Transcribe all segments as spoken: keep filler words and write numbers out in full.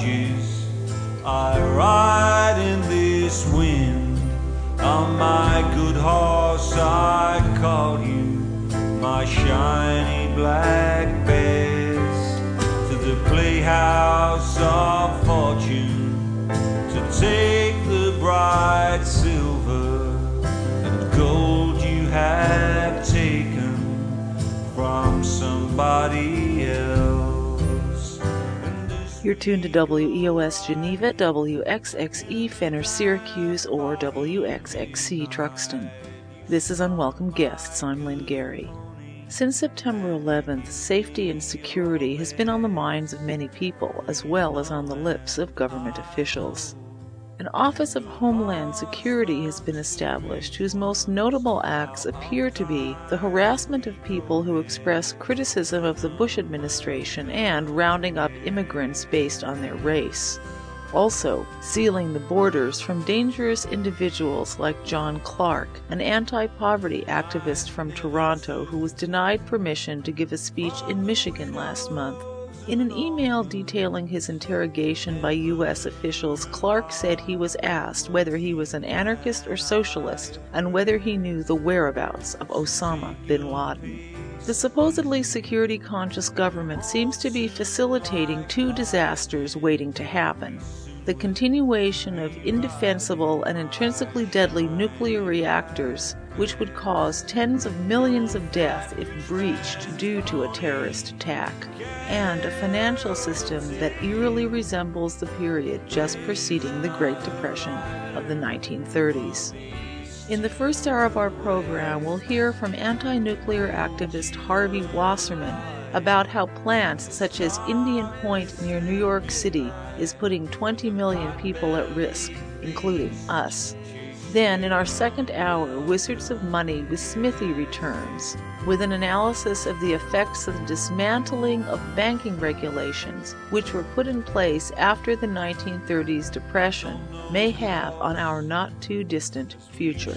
forges. I ride in this wind. On my good horse I call you, my shiny black bears, to the playhouse of fortune, to take the bright silver and gold you have taken from somebody else. You're tuned to W E O S Geneva, W X X E Fenner Syracuse, or W X X C Truxton. This is Unwelcome Guests. I'm Lynn Gary. Since September eleventh, safety and security has been on the minds of many people, as well as on the lips of government officials. An Office of Homeland Security has been established, whose most notable acts appear to be the harassment of people who express criticism of the Bush administration and rounding up immigrants based on their race. Also, sealing the borders from dangerous individuals like John Clark, an anti-poverty activist from Toronto who was denied permission to give a speech in Michigan last month. In an email detailing his interrogation by U S officials, Clark said he was asked whether he was an anarchist or socialist and whether he knew the whereabouts of Osama bin Laden. The supposedly security-conscious government seems to be facilitating two disasters waiting to happen: the continuation of indefensible and intrinsically deadly nuclear reactors, which would cause tens of millions of deaths if breached due to a terrorist attack, and a financial system that eerily resembles the period just preceding the Great Depression of the nineteen thirties. In the first hour of our program, we'll hear from anti-nuclear activist Harvey Wasserman about how plants such as Indian Point near New York City is putting twenty million people at risk, including us. Then, in our second hour, Wizards of Money with Smithy returns with an analysis of the effects of the dismantling of banking regulations, which were put in place after the nineteen thirties Depression, may have on our not-too-distant future.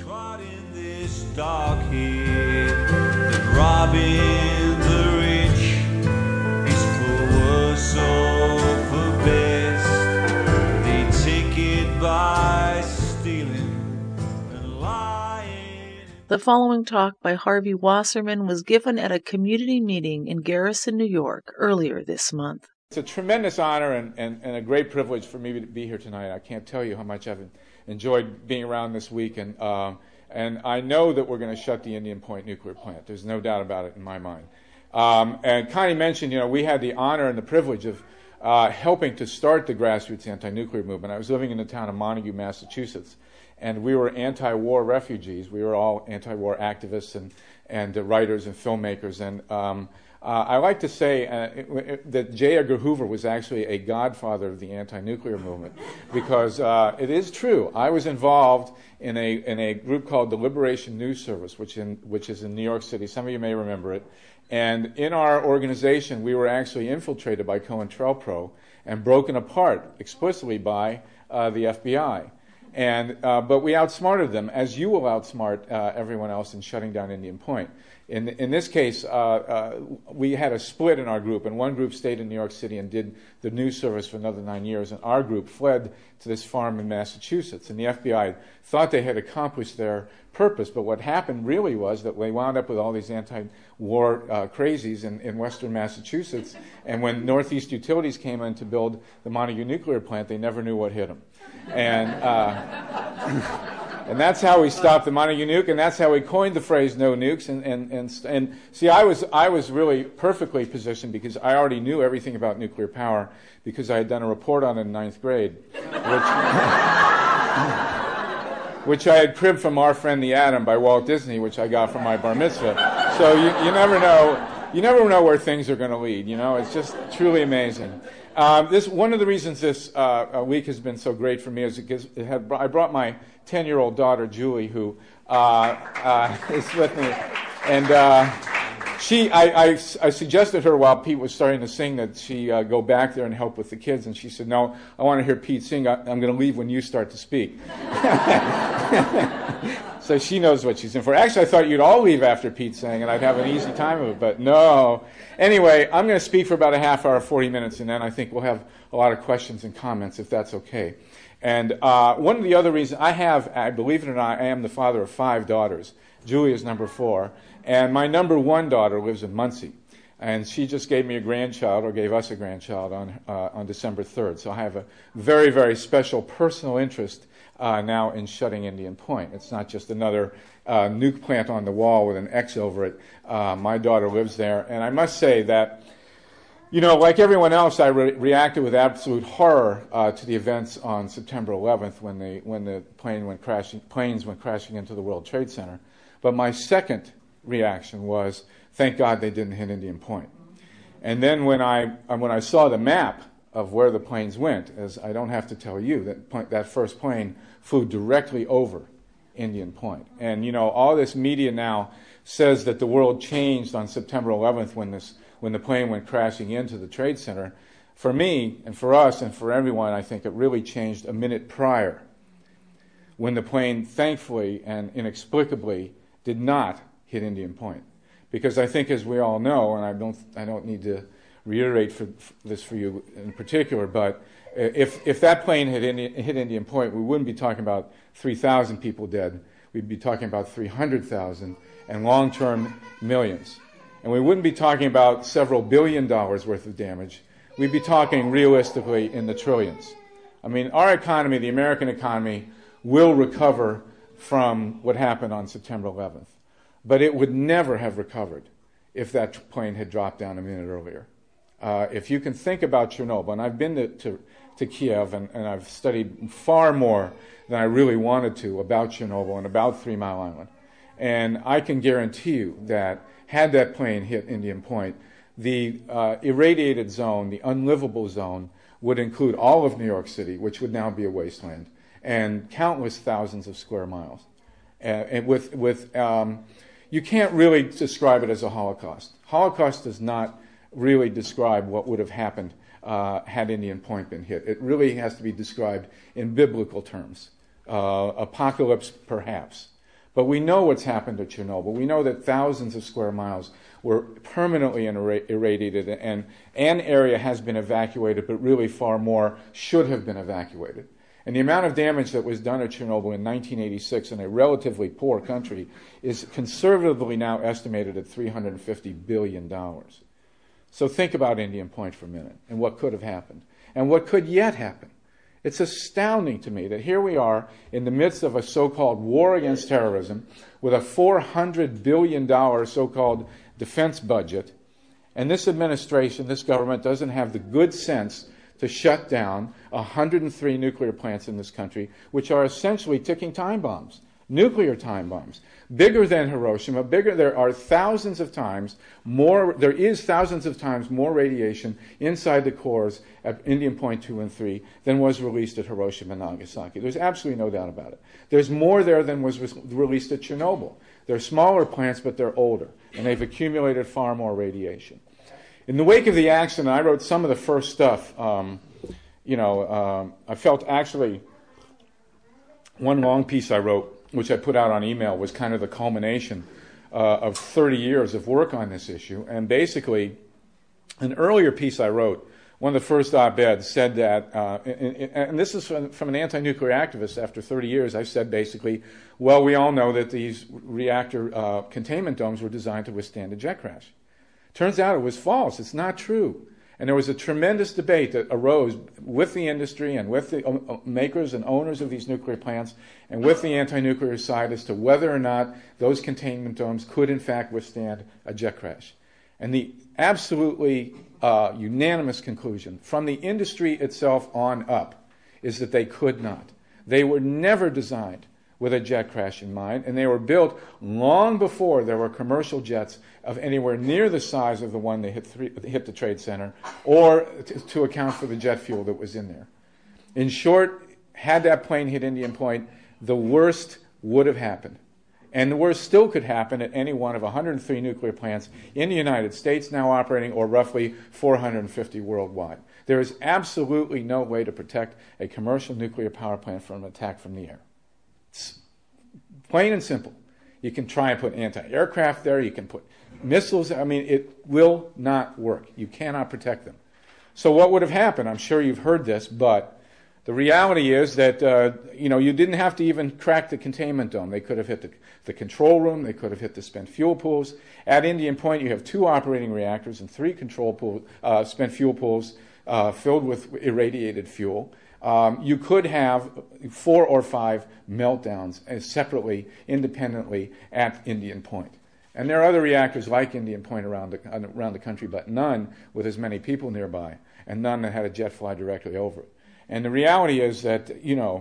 The following talk by Harvey Wasserman was given at a community meeting in Garrison, New York, earlier this month. It's a tremendous honor and, and, and a great privilege for me to be here tonight. I can't tell you how much I've enjoyed being around this week, and um, and I know that we're going to shut the Indian Point nuclear plant. There's no doubt about it in my mind. Um, and Connie mentioned, you know, we had the honor and the privilege of uh, helping to start the grassroots anti-nuclear movement. I was living in the town of Montague, Massachusetts, and we were anti-war refugees. We were all anti-war activists and, and uh, writers and filmmakers. And um, uh, I like to say uh, it, it, that J. Edgar Hoover was actually a godfather of the anti-nuclear movement, because uh, it is true. I was involved in a in a group called the Liberation News Service, which in which is in New York City. Some of you may remember it. And in our organization, we were actually infiltrated by COINTELPRO and broken apart explicitly by uh, the F B I. And uh, but we outsmarted them, as you will outsmart uh, everyone else in shutting down Indian Point. In in this case, uh, uh, we had a split in our group, and one group stayed in New York City and did the news service for another nine years, and our group fled to this farm in Massachusetts. And the F B I thought they had accomplished their purpose, but what happened really was that they wound up with all these anti-war uh, crazies in, in western Massachusetts, and when Northeast Utilities came in to build the Montague nuclear plant, they never knew what hit them. And uh, and that's how we stopped the Montague nuke, and that's how we coined the phrase "no nukes." And and and, and see, I was I was really perfectly positioned because I already knew everything about nuclear power because I had done a report on it in ninth grade, which which I had cribbed from Our Friend the Atom by Walt Disney, which I got from my bar mitzvah. So you you never know you never know where things are going to lead. You know, it's just truly amazing. Um, this one of the reasons this uh, week has been so great for me is because it had, I brought my ten-year-old daughter Julie, who uh, uh, is with me, and uh, she, I, I, I suggested her while Pete was starting to sing that she uh, go back there and help with the kids, and she said, "No, I want to hear Pete sing. I, I'm going to leave when you start to speak." So she knows what she's in for. Actually, I thought you'd all leave after Pete sang, and I'd have an easy time of it, but no. Anyway, I'm going to speak for about a half hour, forty minutes, and then I think we'll have a lot of questions and comments, if that's okay. And uh, one of the other reasons, I have, I believe it or not, I am the father of five daughters. Julia's number four. And my number one daughter lives in Muncie. And she just gave me a grandchild, or gave us a grandchild, on uh, on December third. So I have a very, very special personal interest uh, now in shutting Indian Point. It's not just another uh, nuke plant on the wall with an X over it. Uh, my daughter lives there. And I must say that, you know, like everyone else, I re- reacted with absolute horror uh, to the events on September eleventh when the when the plane went crashing, planes went crashing into the World Trade Center. But my second reaction was, thank God they didn't hit Indian Point. And then when I when I saw the map of where the planes went, as I don't have to tell you, that point, that first plane flew directly over Indian Point. And you know, all this media now says that the world changed on September eleventh when this when the plane went crashing into the Trade Center. For me, and for us, and for everyone, I think it really changed a minute prior, when the plane, thankfully and inexplicably, did not hit Indian Point. Because I think, as we all know, and I don't I don't need to reiterate for, for this for you in particular, but if if that plane had Indian, hit Indian Point, we wouldn't be talking about three thousand people dead. We'd be talking about three hundred thousand and long-term millions. And we wouldn't be talking about several billion dollars worth of damage. We'd be talking realistically in the trillions. I mean, our economy, the American economy, will recover from what happened on September eleventh. But it would never have recovered if that plane had dropped down a minute earlier. Uh, if you can think about Chernobyl, and I've been to, to, to Kiev, and, and I've studied far more than I really wanted to about Chernobyl and about Three Mile Island. And I can guarantee you that had that plane hit Indian Point, the uh, irradiated zone, the unlivable zone, would include all of New York City, which would now be a wasteland, and countless thousands of square miles. Uh, and with, with um, you can't really describe it as a Holocaust. Holocaust does not really describe what would have happened uh, had Indian Point been hit. It really has to be described in biblical terms. Uh, apocalypse, perhaps. But we know what's happened to Chernobyl. We know that thousands of square miles were permanently irradiated, and an area has been evacuated, but really far more should have been evacuated. And the amount of damage that was done at Chernobyl in nineteen eighty-six in a relatively poor country is conservatively now estimated at three hundred fifty billion dollars. So think about Indian Point for a minute, and what could have happened, and what could yet happen. It's astounding to me that here we are in the midst of a so-called war against terrorism with a four hundred billion dollars so-called defense budget, and this administration, this government, doesn't have the good sense to shut down one hundred three nuclear plants in this country, which are essentially ticking time bombs, nuclear time bombs, bigger than Hiroshima, bigger. There are thousands of times more, there is thousands of times more radiation inside the cores at Indian Point two and three than was released at Hiroshima and Nagasaki. There's absolutely no doubt about it. There's more there than was re- released at Chernobyl. They're smaller plants, but they're older, and they've accumulated far more radiation. In the wake of the accident, I wrote some of the first stuff. Um, you know, um, I felt actually one long piece I wrote, which I put out on email, was kind of the culmination uh, of thirty years of work on this issue. And basically, an earlier piece I wrote, one of the first op-eds, said that, uh, and, and this is from, from an anti-nuclear activist after thirty years, I said basically, well, we all know that these reactor uh, containment domes were designed to withstand a jet crash. Turns out it was false. It's not true. And there was a tremendous debate that arose with the industry and with the makers and owners of these nuclear plants and with the anti-nuclear side as to whether or not those containment domes could in fact withstand a jet crash. And the absolutely uh, unanimous conclusion from the industry itself on up is that they could not. They were never designed with a jet crash in mind, and they were built long before there were commercial jets of anywhere near the size of the one that hit, three, hit the Trade Center, or to, to account for the jet fuel that was in there. In short, had that plane hit Indian Point, the worst would have happened. And the worst still could happen at any one of one hundred three nuclear plants in the United States now operating, or roughly four hundred fifty worldwide. There is absolutely no way to protect a commercial nuclear power plant from an attack from the air. It's plain and simple. You can try and put anti-aircraft there. You can put missiles. I mean, it will not work. You cannot protect them. So what would have happened? I'm sure you've heard this, but the reality is that uh, you know you didn't have to even crack the containment dome. They could have hit the, the control room. They could have hit the spent fuel pools. At Indian Point, you have two operating reactors and three control pool, uh, spent fuel pools uh, filled with irradiated fuel. Um, you could have four or five meltdowns uh, separately, independently at Indian Point. And there are other reactors like Indian Point around the, around the country, but none with as many people nearby, and none that had a jet fly directly over it. And the reality is that, you know,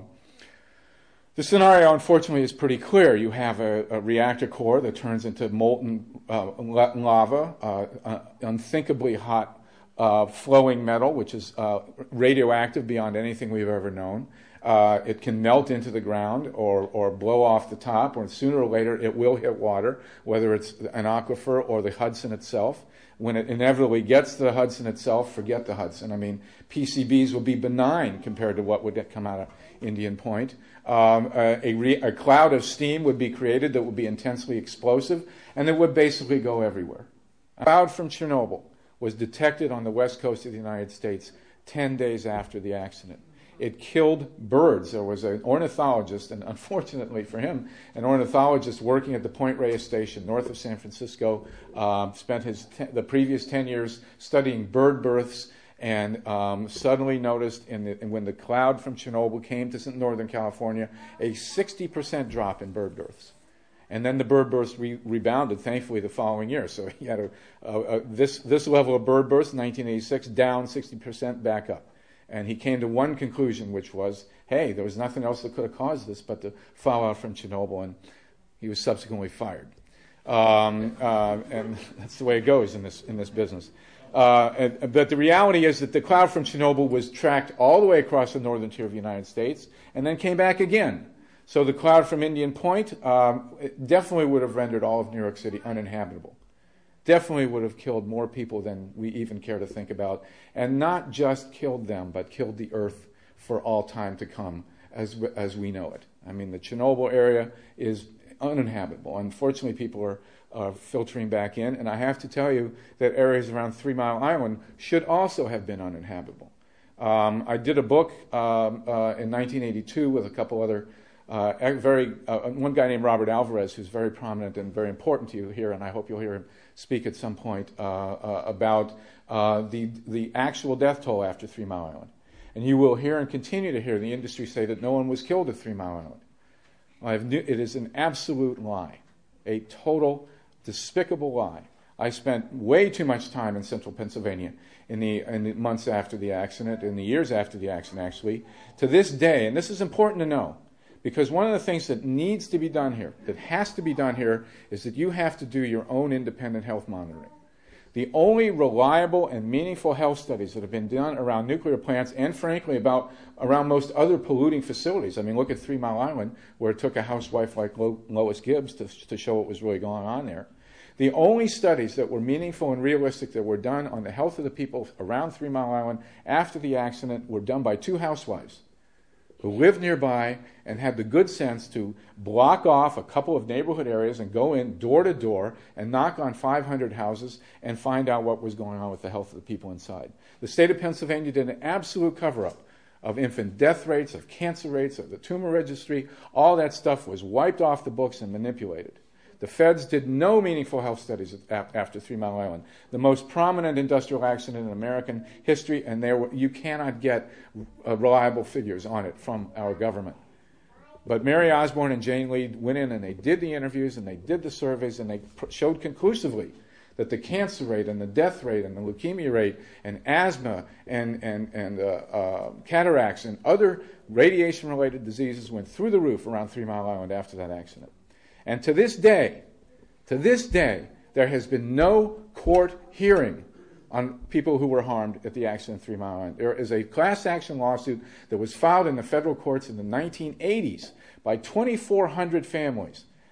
the scenario, unfortunately, is pretty clear. You have a, a reactor core that turns into molten uh, lava, uh, uh, unthinkably hot uh, flowing metal, which is uh, radioactive beyond anything we've ever known. Uh, it can melt into the ground or, or blow off the top, or sooner or later it will hit water, whether it's an aquifer or the Hudson itself. When it inevitably gets to the Hudson itself, forget the Hudson. I mean, P C Bs will be benign compared to what would come out of Indian Point. Um, a, a, re, a cloud of steam would be created that would be intensely explosive, and it would basically go everywhere. A cloud from Chernobyl was detected on the west coast of the United States ten days after the accident. It killed birds. There was an ornithologist, and unfortunately for him, an ornithologist working at the Point Reyes Station north of San Francisco, uh, spent his te- the previous ten years studying bird births, and um, suddenly noticed in the, when the cloud from Chernobyl came to Northern California, a sixty percent drop in bird births. And then the bird births re- rebounded, thankfully, the following year. So he had a, a, a, this, this level of bird births in nineteen eighty-six, down sixty percent, back up. And he came to one conclusion, which was, hey, there was nothing else that could have caused this but the fallout from Chernobyl, and he was subsequently fired. Um, uh, and that's the way it goes in this in this business. Uh, and, but the reality is that the cloud from Chernobyl was tracked all the way across the northern tier of the United States and then came back again. So the cloud from Indian Point um, it definitely would have rendered all of New York City uninhabitable. Definitely would have killed more people than we even care to think about. And not just killed them, but killed the earth for all time to come as as we know it. I mean, the Chernobyl area is uninhabitable. Unfortunately, people are uh, filtering back in. And I have to tell you that areas around Three Mile Island should also have been uninhabitable. Um, I did a book um, uh, in nineteen eighty-two with a couple other Uh, very uh, one guy named Robert Alvarez, who's very prominent and very important to you here, and I hope you'll hear him speak at some point uh, uh, about uh, the the actual death toll after Three Mile Island. And you will hear and continue to hear the industry say that no one was killed at Three Mile Island. Well, I've new, it is an absolute lie, a total despicable lie. I spent way too much time in central Pennsylvania in the, in the months after the accident, in the years after the accident, actually. To this day, and this is important to know, because one of the things that needs to be done here, that has to be done here, is that you have to do your own independent health monitoring. The only reliable and meaningful health studies that have been done around nuclear plants, and frankly about around most other polluting facilities. I mean, look at Three Mile Island, where it took a housewife like Lo- Lois Gibbs to, to show what was really going on there. The only studies that were meaningful and realistic that were done on the health of the people around Three Mile Island after the accident were done by two housewives who lived nearby and had the good sense to block off a couple of neighborhood areas and go in door to door and knock on five hundred houses and find out what was going on with the health of the people inside. The state of Pennsylvania did an absolute cover-up of infant death rates, of cancer rates, of the tumor registry. All that stuff was wiped off the books and manipulated. The feds did no meaningful health studies after Three Mile Island, the most prominent industrial accident in American history, and there were, you cannot get uh, reliable figures on it from our government. But Mary Osborne and Jane Lee went in and they did the interviews and they did the surveys and they pr- showed conclusively that the cancer rate and the death rate and the leukemia rate and asthma and, and, and uh, uh, cataracts and other radiation-related diseases went through the roof around Three Mile Island after that accident. And to this day, to this day, there has been no court hearing on people who were harmed at the accident at Three Mile Island. There is a class action lawsuit that was filed in the federal courts in the nineteen eighties by twenty-four hundred families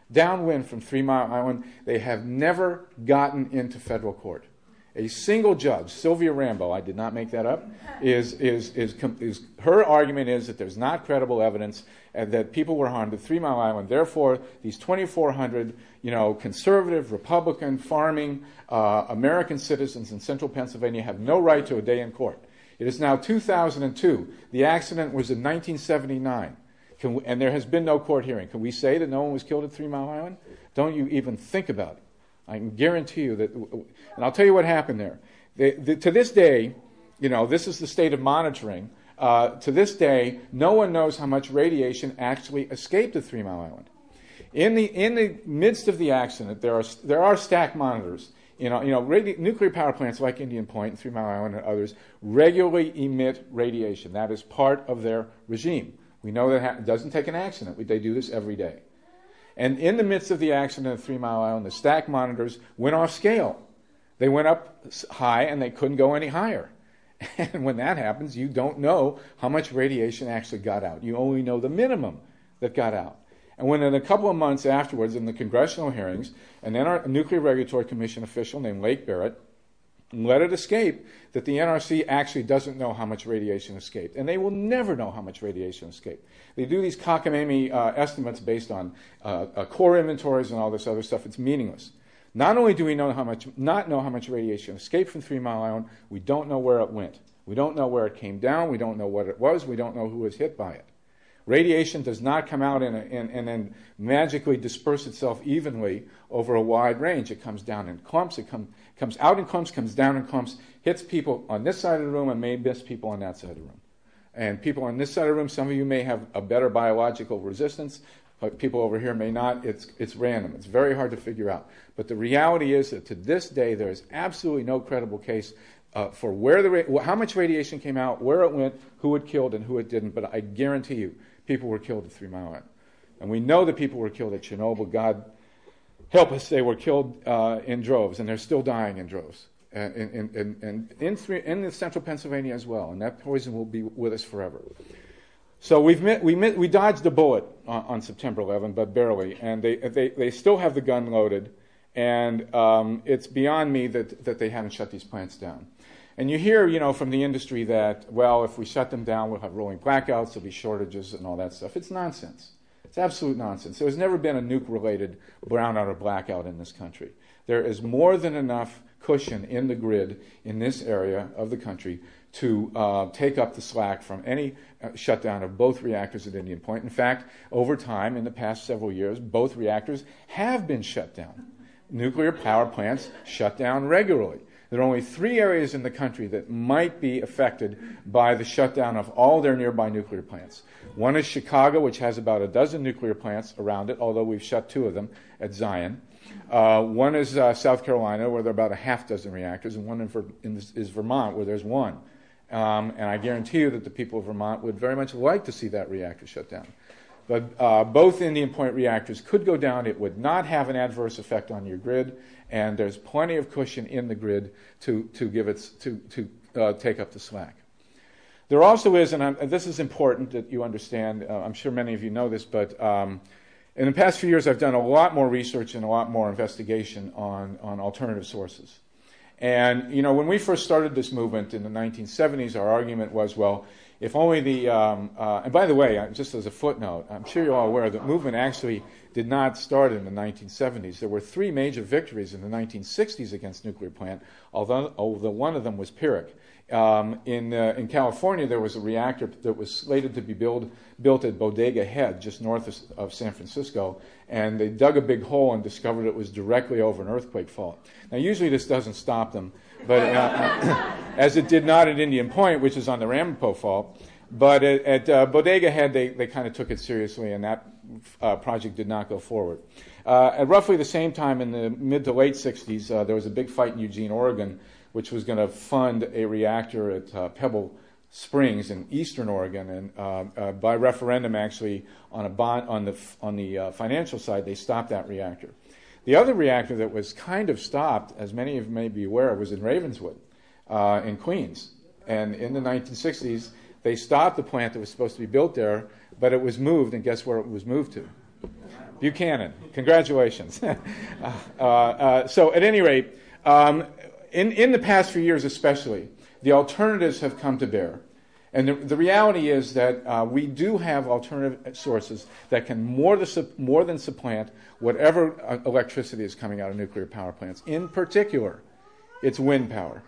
downwind from Three Mile Island. They have never gotten into federal court. A single judge, Sylvia Rambo, I did not make that up, is, is, is, is her argument is that there's not credible evidence and that people were harmed at Three Mile Island. Therefore, these twenty-four hundred, you know, conservative, Republican, farming, uh, American citizens in central Pennsylvania have no right to a day in court. It is now two thousand two. The accident was in nineteen seventy-nine. Can we, and there has been no court hearing. Can we say that no one was killed at Three Mile Island? Don't you even think about it. I can guarantee you that, and I'll tell you what happened there. They, the, to this day, you know, this is the state of monitoring. Uh, to this day, no one knows how much radiation actually escaped at Three Mile Island. In the in the midst of the accident, there are there are stack monitors. You know, you know, radi- nuclear power plants like Indian Point and Three Mile Island and others regularly emit radiation. That is part of their regime. We know that ha- it doesn't take an accident. We, they do this every day. And in the midst of the accident at Three Mile Island, the stack monitors went off scale. They went up high and they couldn't go any higher. And when that happens, you don't know how much radiation actually got out. You only know the minimum that got out. And when in a couple of months afterwards, in the congressional hearings, and then our Nuclear Regulatory Commission official named Lake Barrett let it escape that the N R C actually doesn't know how much radiation escaped. And they will never know how much radiation escaped. They do these cockamamie uh, estimates based on uh, uh, core inventories and all this other stuff. It's meaningless. Not only do we know how much, not know how much radiation escaped from Three Mile Island, we don't know where it went. We don't know where it came down. We don't know what it was. We don't know who was hit by it. Radiation does not come out in a, in, and then magically disperse itself evenly over a wide range. It comes down in clumps. It come, comes out in clumps, comes down in clumps, hits people on this side of the room and may miss people on that side of the room. And people on this side of the room, some of you may have a better biological resistance, but people over here may not. It's, it's random. It's very hard to figure out. But the reality is that to this day, there is absolutely no credible case uh, for where the ra- how much radiation came out, where it went, who it killed, and who it didn't. But I guarantee you, people were killed at Three Mile Island. And we know that people were killed at Chernobyl. God help us, they were killed uh, in droves, and they're still dying in droves. And in, in, in, in, in, three, in the central Pennsylvania as well. And that poison will be with us forever. So we've met, we, met, we dodged a bullet on, on September eleventh, but barely. And they, they, they still have the gun loaded. And um, it's beyond me that, that they haven't shut these plants down. And you hear, you know, from the industry that, well, if we shut them down, we'll have rolling blackouts, there'll be shortages and all that stuff. It's nonsense. It's absolute nonsense. There's never been a nuke-related brownout or blackout in this country. There is more than enough cushion in the grid in this area of the country to uh, take up the slack from any uh, shutdown of both reactors at Indian Point. In fact, over time, in the past several years, both reactors have been shut down. Nuclear power plants shut down regularly. There are only three areas in the country that might be affected by the shutdown of all their nearby nuclear plants. One is Chicago, which has about a dozen nuclear plants around it, although we've shut two of them at Zion. Uh, one is uh, South Carolina, where there are about a half dozen reactors, and one in Ver- in this, is Vermont, where there's one. Um, and I guarantee you that the people of Vermont would very much like to see that reactor shut down. But uh, both Indian Point reactors could go down. It would not have an adverse effect on your grid, and there's plenty of cushion in the grid to, to give it to, to uh, take up the slack. There also is, and, I'm, and this is important that you understand, uh, I'm sure many of you know this, but um, in the past few years I've done a lot more research and a lot more investigation on, on alternative sources. And, you know, when we first started this movement in the nineteen seventies, our argument was, well, if only the, um, uh, and by the way, just as a footnote, I'm sure you're all aware that the movement actually did not start in the nineteen seventies. There were three major victories in the nineteen sixties against nuclear plant, although, although one of them was Pyrrhic. Um, in, uh, in California, there was a reactor that was slated to be build, built at Bodega Head, just north of, of San Francisco, and they dug a big hole and discovered it was directly over an earthquake fault. Now, usually this doesn't stop them, but uh, as it did not at Indian Point, which is on the Ramapo fault. But at, at uh, Bodega Head, they, they kind of took it seriously, and that uh, project did not go forward. Uh, at roughly the same time, in the mid to late sixties, uh, there was a big fight in Eugene, Oregon, which was going to fund a reactor at uh, Pebble Springs in eastern Oregon, and uh, uh, by referendum, actually, on a bond on the on the uh, financial side, they stopped that reactor. The other reactor that was kind of stopped, as many of you may be aware, was in Ravenswood, uh, in Queens, and in the nineteen sixties, they stopped the plant that was supposed to be built there, but it was moved, and guess where it was moved to? Buchanan. Congratulations. uh, uh, so at any rate, um, in, in the past few years especially, the alternatives have come to bear. And the, the reality is that uh, we do have alternative sources that can more, the, more than supplant whatever uh, electricity is coming out of nuclear power plants. In particular, it's wind power.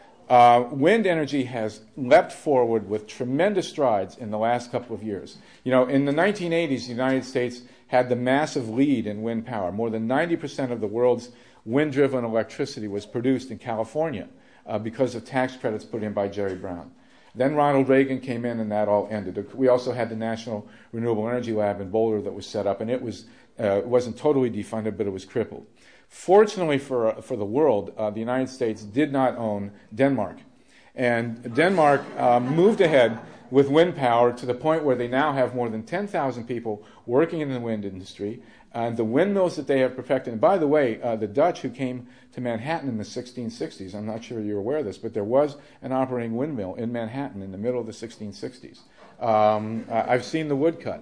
Uh, wind energy has leapt forward with tremendous strides in the last couple of years. You know, in the nineteen eighties, the United States had the massive lead in wind power. More than ninety percent of the world's wind-driven electricity was produced in California uh, because of tax credits put in by Jerry Brown. Then Ronald Reagan came in, and that all ended. We also had the National Renewable Energy Lab in Boulder that was set up, and it was uh, it wasn't totally defunded, but it was crippled. Fortunately for uh, for the world, uh, the United States did not own Denmark, and Denmark uh, moved ahead with wind power to the point where they now have more than ten thousand people working in the wind industry. And the windmills that they have perfected, and by the way, uh, the Dutch who came to Manhattan in the sixteen sixties, I'm not sure you're aware of this, but there was an operating windmill in Manhattan in the middle of the sixteen sixties. Um, I've seen the woodcut.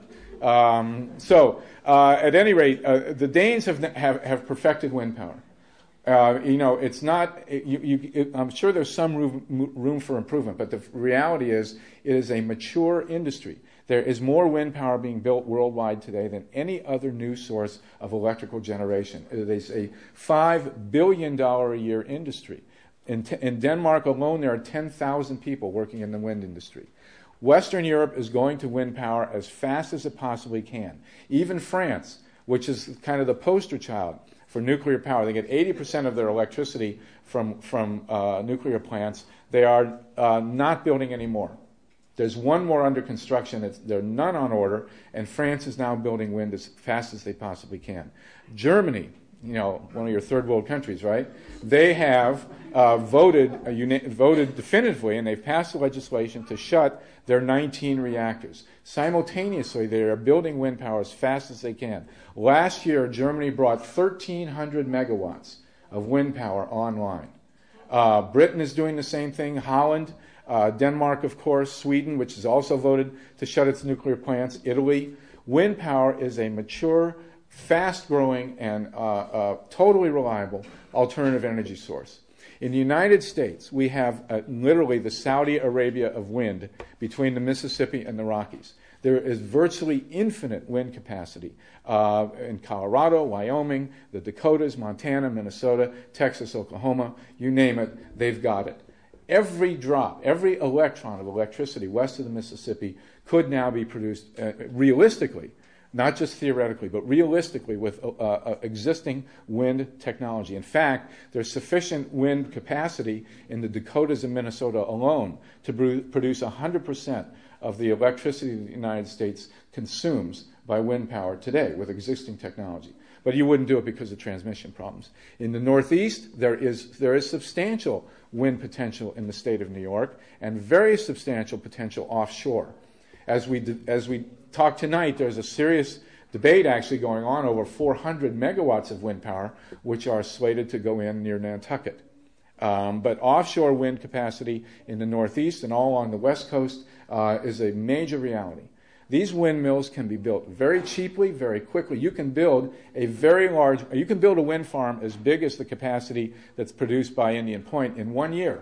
Um, so, uh, at any rate, uh, the Danes have, have, have perfected wind power. Uh, you know, it's not, it, you, you, it, I'm sure there's some room, room for improvement, but the reality is it is a mature industry. There is more wind power being built worldwide today than any other new source of electrical generation. It is a five billion dollars a year industry. In, t- in Denmark alone, there are ten thousand people working in the wind industry. Western Europe is going to wind power as fast as it possibly can. Even France, which is kind of the poster child for nuclear power, they get eighty percent of their electricity from, from uh, nuclear plants. They are uh, not building any more. There's one more under construction. It's, there are none on order, and France is now building wind as fast as they possibly can. Germany, you know, one of your third world countries, right? They have uh, voted uh, uni- voted definitively, and they've passed the legislation to shut their nineteen reactors. Simultaneously, they are building wind power as fast as they can. Last year, Germany brought thirteen hundred megawatts of wind power online. Uh, Britain is doing the same thing. Holland. Uh, Denmark, of course, Sweden, which has also voted to shut its nuclear plants, Italy. Wind power is a mature, fast-growing, and uh, uh, totally reliable alternative energy source. In the United States, we have uh, literally the Saudi Arabia of wind between the Mississippi and the Rockies. There is virtually infinite wind capacity uh, in Colorado, Wyoming, the Dakotas, Montana, Minnesota, Texas, Oklahoma, you name it, they've got it. Every drop, every electron of electricity west of the Mississippi could now be produced uh, realistically, not just theoretically, but realistically with uh, uh, existing wind technology. In fact, there's sufficient wind capacity in the Dakotas and Minnesota alone to br- produce one hundred percent of the electricity the United States consumes by wind power today with existing technology. But you wouldn't do it because of transmission problems. In the Northeast, there is there is substantial wind potential in the state of New York and very substantial potential offshore. As we as we talk tonight, there's a serious debate actually going on over four hundred megawatts of wind power, which are slated to go in near Nantucket. Um, but offshore wind capacity in the Northeast and all along the West Coast uh, is a major reality. These windmills can be built very cheaply, very quickly. You can build a very large, you can build a wind farm as big as the capacity that's produced by Indian Point in one year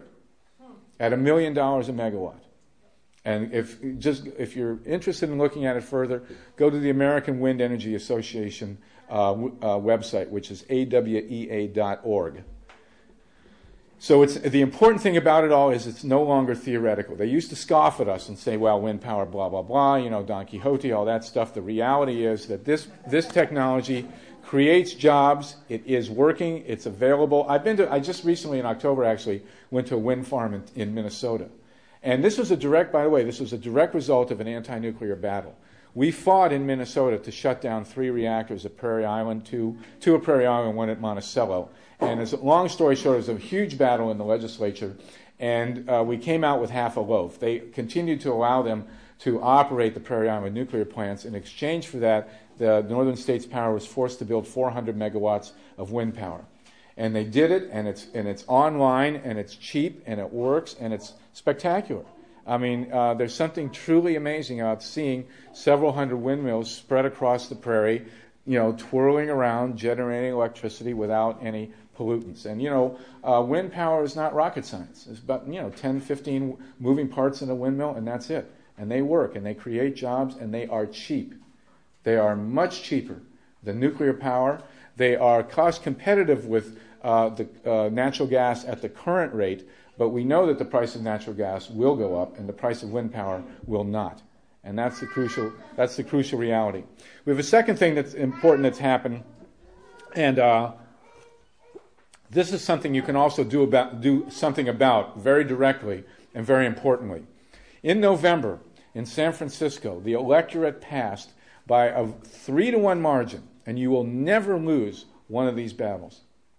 at a million dollars a megawatt. And if just if you're interested in looking at it further, go to the American Wind Energy Association uh, w- uh, website, which is A W E A dot org. So it's, the important thing about it all is it's no longer theoretical. They used to scoff at us and say, well, wind power, blah, blah, blah, you know, Don Quixote, all that stuff. The reality is that this this technology creates jobs. It is working. It's available. I've been to, I just recently in October actually went to a wind farm in, in Minnesota. And this was a direct, by the way, this was a direct result of an anti-nuclear battle. We fought in Minnesota to shut down three reactors at Prairie Island, two, two at Prairie Island, one at Monticello. And as a long story short, it was a huge battle in the legislature, and uh, we came out with half a loaf. They continued to allow them to operate the Prairie Island nuclear plants. In exchange for that, the Northern States Power was forced to build four hundred megawatts of wind power. And they did it, and it's and it's online, and it's cheap, and it works, and it's spectacular. I mean, uh, there's something truly amazing about seeing several hundred windmills spread across the prairie, you know, twirling around, generating electricity without any pollutants. And, you know, uh, wind power is not rocket science. It's about, you know, ten, fifteen moving parts in a windmill, and that's it. And they work, and they create jobs, and they are cheap. They are much cheaper than nuclear power. They are cost competitive with uh, the uh, natural gas at the current rate, but we know that the price of natural gas will go up, and the price of wind power will not. And that's the crucial, that's the crucial reality. We have a second thing that's important that's happened, and uh, this is something you can also do about do something about very directly and very importantly. In November, in San Francisco, the electorate passed by a three to one margin, and you will never lose one of these battles.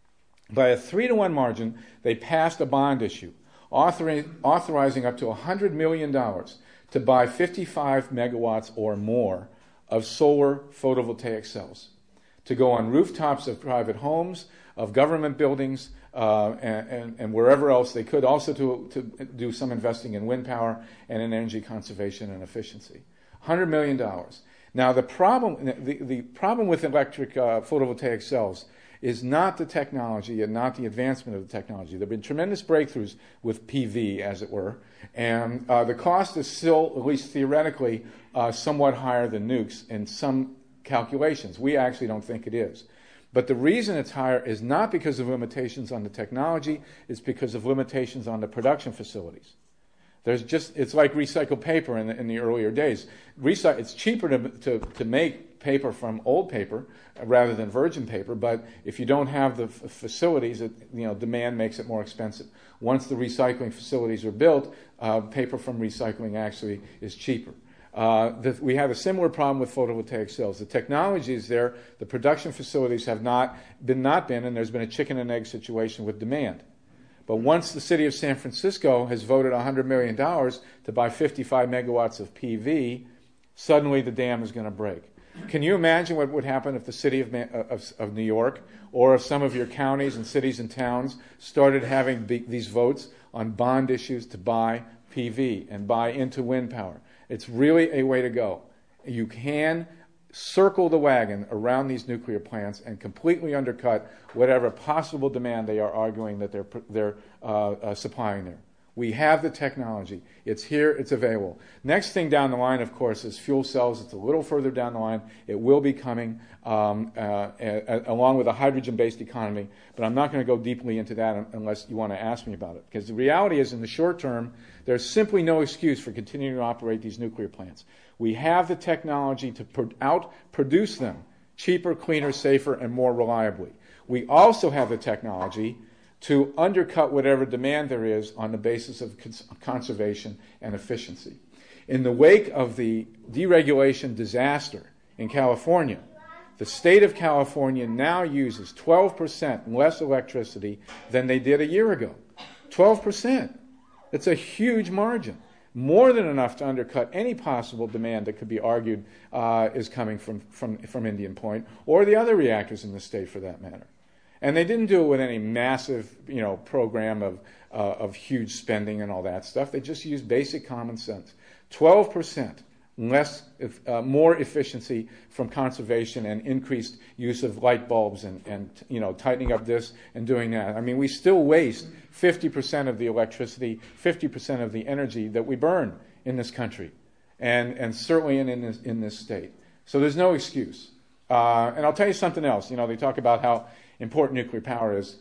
By a three to one margin, they passed a bond issue authori- authorizing up to one hundred million dollars to buy fifty-five megawatts or more of solar photovoltaic cells to go on rooftops of private homes, of government buildings, uh, and, and, and wherever else they could, also to, to do some investing in wind power and in energy conservation and efficiency. one hundred million dollars. Now, the problem, the, the problem with electric uh, photovoltaic cells is not the technology and not the advancement of the technology. There have been tremendous breakthroughs with P V, as it were, and uh, the cost is still, at least theoretically, uh, somewhat higher than nukes in some calculations. We actually don't think it is. But the reason it's higher is not because of limitations on the technology, it's because of limitations on the production facilities. There's just, it's like recycled paper in the, in the earlier days. Recy- it's cheaper to, to, to make paper from old paper rather than virgin paper, but if you don't have the f- facilities, it, you know, demand makes it more expensive. Once the recycling facilities are built, uh, paper from recycling actually is cheaper. Uh, the, we have a similar problem with photovoltaic cells. The technology is there, the production facilities have not been not been, and there's been a chicken and egg situation with demand. But once the city of San Francisco has voted one hundred million dollars to buy fifty-five megawatts of P V, suddenly the dam is going to break. Can you imagine what would happen if the city of, of, of New York or if some of your counties and cities and towns started having big, these votes on bond issues to buy P V and buy into wind power? It's really a way to go. You can circle the wagon around these nuclear plants and completely undercut whatever possible demand they are arguing that they're, they're uh, uh, supplying there. We have the technology. It's here. It's available. Next thing down the line, of course, is fuel cells. It's a little further down the line. It will be coming um, uh, a, a, along with a hydrogen-based economy, but I'm not going to go deeply into that unless you want to ask me about it. Because the reality is, in the short term, there's simply no excuse for continuing to operate these nuclear plants. We have the technology to pro- out-produce them cheaper, cleaner, safer, and more reliably. We also have the technology to undercut whatever demand there is on the basis of cons- conservation and efficiency. In the wake of the deregulation disaster in California, the state of California now uses twelve percent less electricity than they did a year ago. twelve percent. It's a huge margin. More than enough to undercut any possible demand that could be argued uh, is coming from, from, from Indian Point or the other reactors in the state for that matter. And they didn't do it with any massive, you know, program of uh, of huge spending and all that stuff. They just used basic common sense. twelve percent less, uh, more efficiency from conservation and increased use of light bulbs and, and, you know, tightening up this and doing that. I mean, we still waste fifty percent of the electricity, fifty percent of the energy that we burn in this country, and, and certainly in, in, this, in this state. So there's no excuse. Uh, and I'll tell you something else. You know, they talk about how important nuclear power is.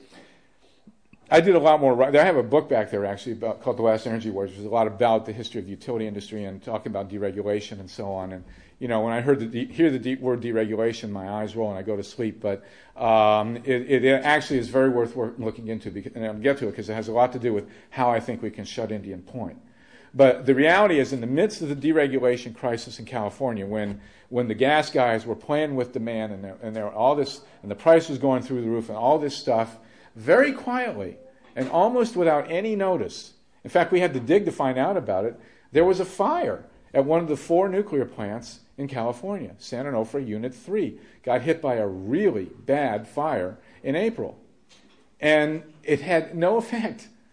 I did a lot more. I have a book back there actually about, called The Last Energy Wars, which is a lot about the history of the utility industry and talking about deregulation and so on. And you know, when I heard the de- hear the de- word deregulation, my eyes roll and I go to sleep. But um, it, it actually is very worth looking into, because, and I'll get to it because it has a lot to do with how I think we can shut Indian Point. But the reality is, in the midst of the deregulation crisis in California, when when the gas guys were playing with demand and there, and there were all this, and the price was going through the roof and all this stuff, very quietly and almost without any notice. In fact, we had to dig to find out about it. There was a fire at one of the four nuclear plants in California. San Onofre Unit three got hit by a really bad fire in April. And it had no effect.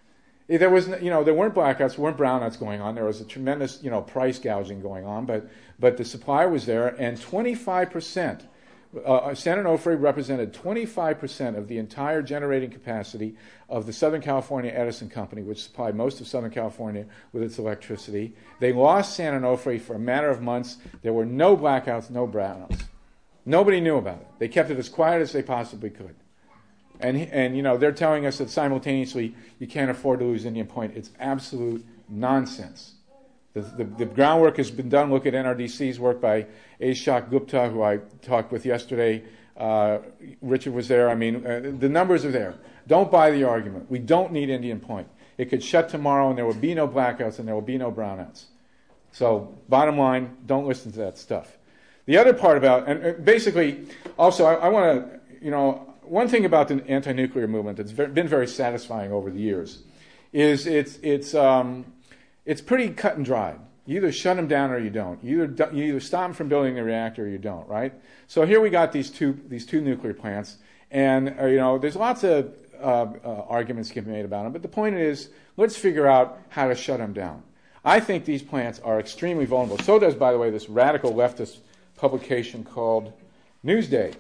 There was, you know, there weren't blackouts, there weren't brownouts going on. There was a tremendous, you know, price gouging going on, but but the supply was there, and twenty-five percent, uh, San Onofre represented twenty-five percent of the entire generating capacity of the Southern California Edison Company, which supplied most of Southern California with its electricity. They lost San Onofre for a matter of months. There were no blackouts, no brownouts. Nobody knew about it. They kept it as quiet as they possibly could. And, and you know, they're telling us that simultaneously you can't afford to lose Indian Point. It's absolute nonsense. The, the, the groundwork has been done. Look at N R D C's work by Ashok Gupta, who I talked with yesterday. Uh, Richard was there. I mean, uh, the numbers are there. Don't buy the argument. We don't need Indian Point. It could shut tomorrow and there will be no blackouts and there will be no brownouts. So bottom line, don't listen to that stuff. The other part about, and basically, also, I, I want to, you know, one thing about the anti-nuclear movement that's been very satisfying over the years is it's it's um, it's pretty cut and dry. You either shut them down or you don't. You either you either stop them from building the reactor or you don't, right? So here we got these two these two nuclear plants, and uh, you know there's lots of uh, uh, arguments to be made about them. But the point is, let's figure out how to shut them down. I think these plants are extremely vulnerable. So does, by the way, this radical leftist publication called Newsday.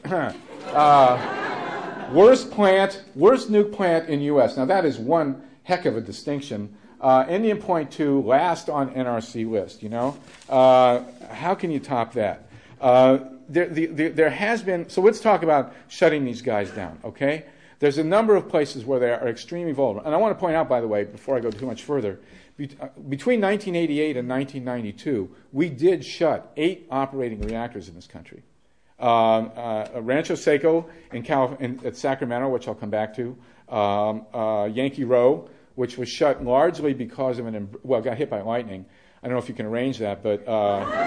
uh, Worst plant, worst nuke plant in U S Now that is one heck of a distinction. Uh, Indian Point two, last on N R C list. You know, uh, how can you top that? Uh, there, the, the, there has been. So let's talk about shutting these guys down. Okay, there's a number of places where they are extremely vulnerable. And I want to point out, by the way, before I go too much further, be, uh, between nineteen eighty-eight and nineteen ninety-two, we did shut eight operating reactors in this country. Um, uh, Rancho Seco in, Cal- in at Sacramento, which I'll come back to. Um, uh, Yankee Row, which was shut largely because of an em- well, got hit by lightning. I don't know if you can arrange that, but uh,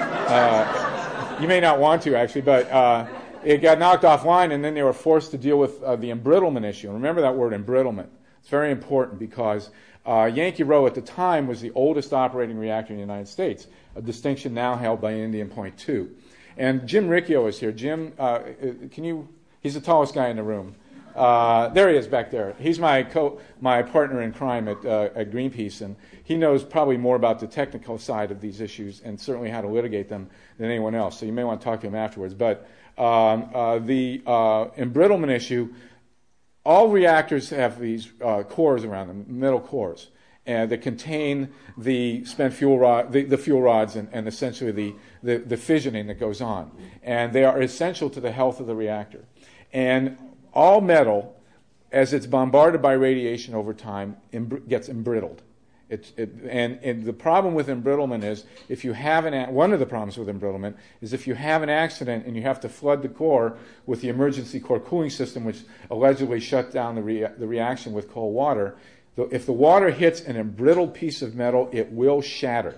uh, you may not want to actually. But uh, it got knocked offline, and then they were forced to deal with uh, the embrittlement issue. And remember that word, embrittlement. It's very important because uh, Yankee Row at the time was the oldest operating reactor in the United States, a distinction now held by Indian Point two. And Jim Riccio is here. Jim, uh, can you? He's the tallest guy in the room. Uh, there he is back there. He's my co, my partner in crime at, uh, at Greenpeace, and he knows probably more about the technical side of these issues and certainly how to litigate them than anyone else. So you may want to talk to him afterwards. But um, uh, the uh, embrittlement issue, all reactors have these uh, cores around them, metal cores, and that contain the spent fuel rod, the, the fuel rods, and, and essentially the, the, the fissioning that goes on. And they are essential to the health of the reactor. And all metal, as it's bombarded by radiation over time, embr- gets embrittled. It, it, and, and the problem with embrittlement is, if you have an one of the problems with embrittlement is if you have an accident and you have to flood the core with the emergency core cooling system, which allegedly shut down the, rea- the reaction with cold water. If the water hits an embrittled piece of metal, it will shatter.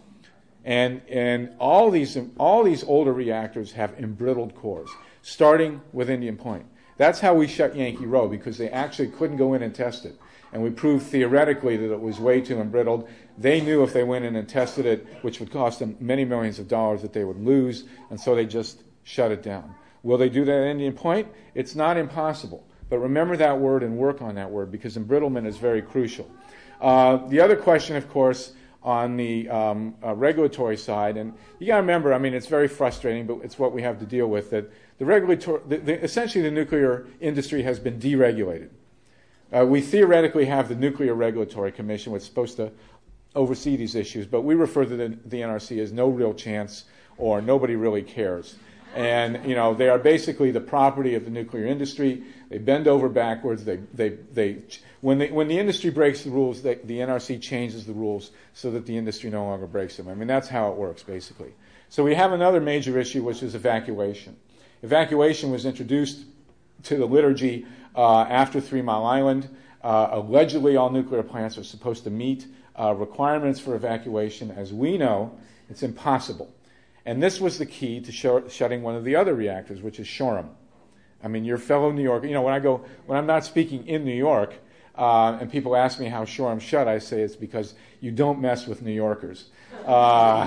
And and all these all these older reactors have embrittled cores, starting with Indian Point. That's how we shut Yankee Row, because they actually couldn't go in and test it. And we proved theoretically that it was way too embrittled. They knew if they went in and tested it, which would cost them many millions of dollars, that they would lose, and so they just shut it down. Will they do that at Indian Point? It's not impossible. But remember that word and work on that word, because embrittlement is very crucial. Uh, the other question, of course, on the um, uh, regulatory side, and you got to remember, I mean, it's very frustrating, but it's what we have to deal with, that the regulatory, the, the, essentially the nuclear industry has been deregulated. Uh, we theoretically have the Nuclear Regulatory Commission, which is supposed to oversee these issues, but we refer to the, the N R C as no real chance, or nobody really cares. And, you know, they are basically the property of the nuclear industry. They bend over backwards. They, they, they, when, they, when the industry breaks the rules, they, the N R C changes the rules so that the industry no longer breaks them. I mean, that's how it works, basically. So we have another major issue, which is evacuation. Evacuation was introduced to the liturgy uh, after Three Mile Island. Uh, allegedly, all nuclear plants are supposed to meet uh, requirements for evacuation. As we know, it's impossible. And this was the key to sh- shutting one of the other reactors, which is Shoreham. I mean, your fellow New Yorker, you know, when I go, when I'm not speaking in New York, uh, and people ask me how Shoreham shut, I say it's because you don't mess with New Yorkers. Uh,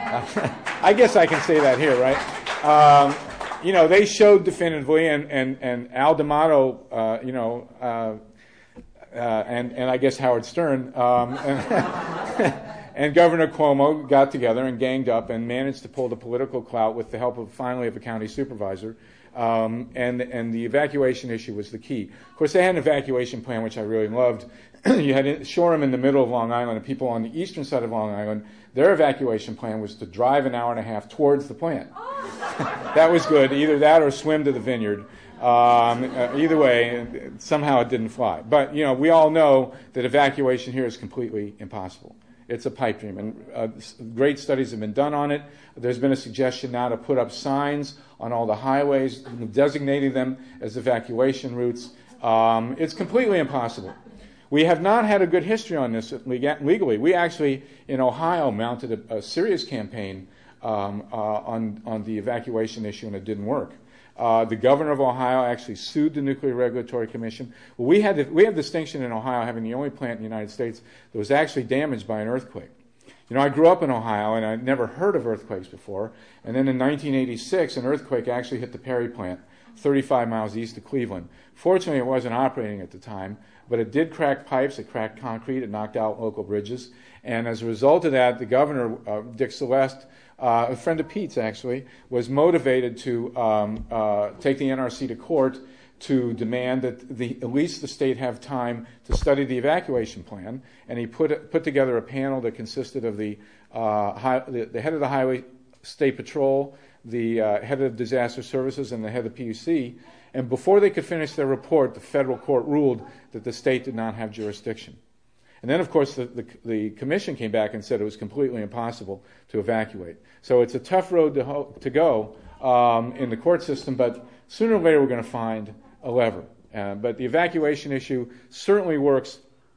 I guess I can say that here, right? Um, you know, they showed definitively, and, and, and Al D'Amato, uh, you know, uh, and, and I guess Howard Stern, um, and, and Governor Cuomo got together and ganged up and managed to pull the political clout with the help of, finally, of a county supervisor. Um, and, and the evacuation issue was the key. Of course, they had an evacuation plan, which I really loved. You had Shoreham in the middle of Long Island, and people on the eastern side of Long Island, their evacuation plan was to drive an hour and a half towards the plant. That was good. Either that or swim to the vineyard. Um, uh, either way, somehow it didn't fly. But, you know, we all know that evacuation here is completely impossible. It's a pipe dream, and uh, great studies have been done on it. There's been a suggestion now to put up signs on all the highways, designating them as evacuation routes. Um, it's completely impossible. We have not had a good history on this legally. We actually, in Ohio, mounted a, a serious campaign um, uh, on, on the evacuation issue, and it didn't work. Uh, the governor of Ohio actually sued the Nuclear Regulatory Commission. Well, we had the, we have distinction in Ohio, having the only plant in the United States that was actually damaged by an earthquake. You know, I grew up in Ohio, and I'd never heard of earthquakes before. And then in nineteen eighty-six, an earthquake actually hit the Perry plant, thirty-five miles east of Cleveland. Fortunately, it wasn't operating at the time, but it did crack pipes, it cracked concrete, it knocked out local bridges. And as a result of that, the governor, uh, Dick Celeste, uh, a friend of Pete's actually, was motivated to um, uh, take the N R C to court to demand that the, at least the state have time to study the evacuation plan. And he put put together a panel that consisted of the, uh, high, the, the head of the Highway State Patrol, the uh, head of Disaster Services, and the head of the P U C. And before they could finish their report, the federal court ruled that the state did not have jurisdiction. And then, of course, the, the, the commission came back and said it was completely impossible to evacuate. So it's a tough road to, ho- to go um, in the court system, but sooner or later we're going to find a lever. Uh, but the evacuation issue certainly works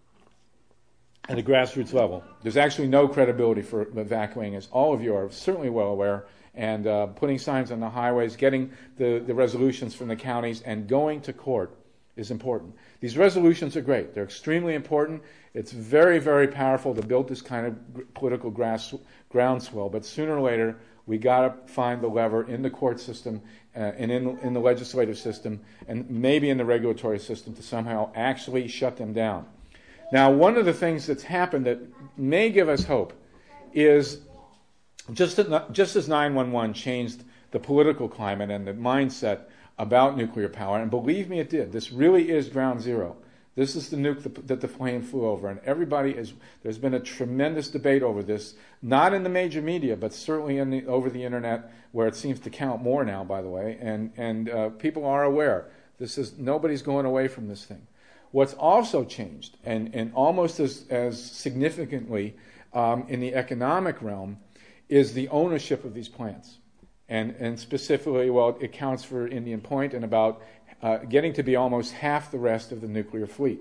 at a grassroots level. There's actually no credibility for evacuating, as all of you are certainly well aware. And uh, putting signs on the highways, getting the, the resolutions from the counties, and going to court is important. These resolutions are great. They're extremely important. It's very, very powerful to build this kind of political grass, groundswell. But sooner or later, we got to find the lever in the court system uh, and in, in the legislative system and maybe in the regulatory system to somehow actually shut them down. Now, one of the things that's happened that may give us hope is Just, just as nine one one changed the political climate and the mindset about nuclear power, and believe me, it did. This really is ground zero. This is the nuke that the plane flew over, and everybody is. There's been a tremendous debate over this, not in the major media, but certainly in the, over the internet, where it seems to count more now. By the way, and and uh, people are aware. This is nobody's going away from this thing. What's also changed, and and almost as as significantly um, in the economic realm, is the ownership of these plants. And, and specifically, well, it counts for Indian Point and about uh, getting to be almost half the rest of the nuclear fleet,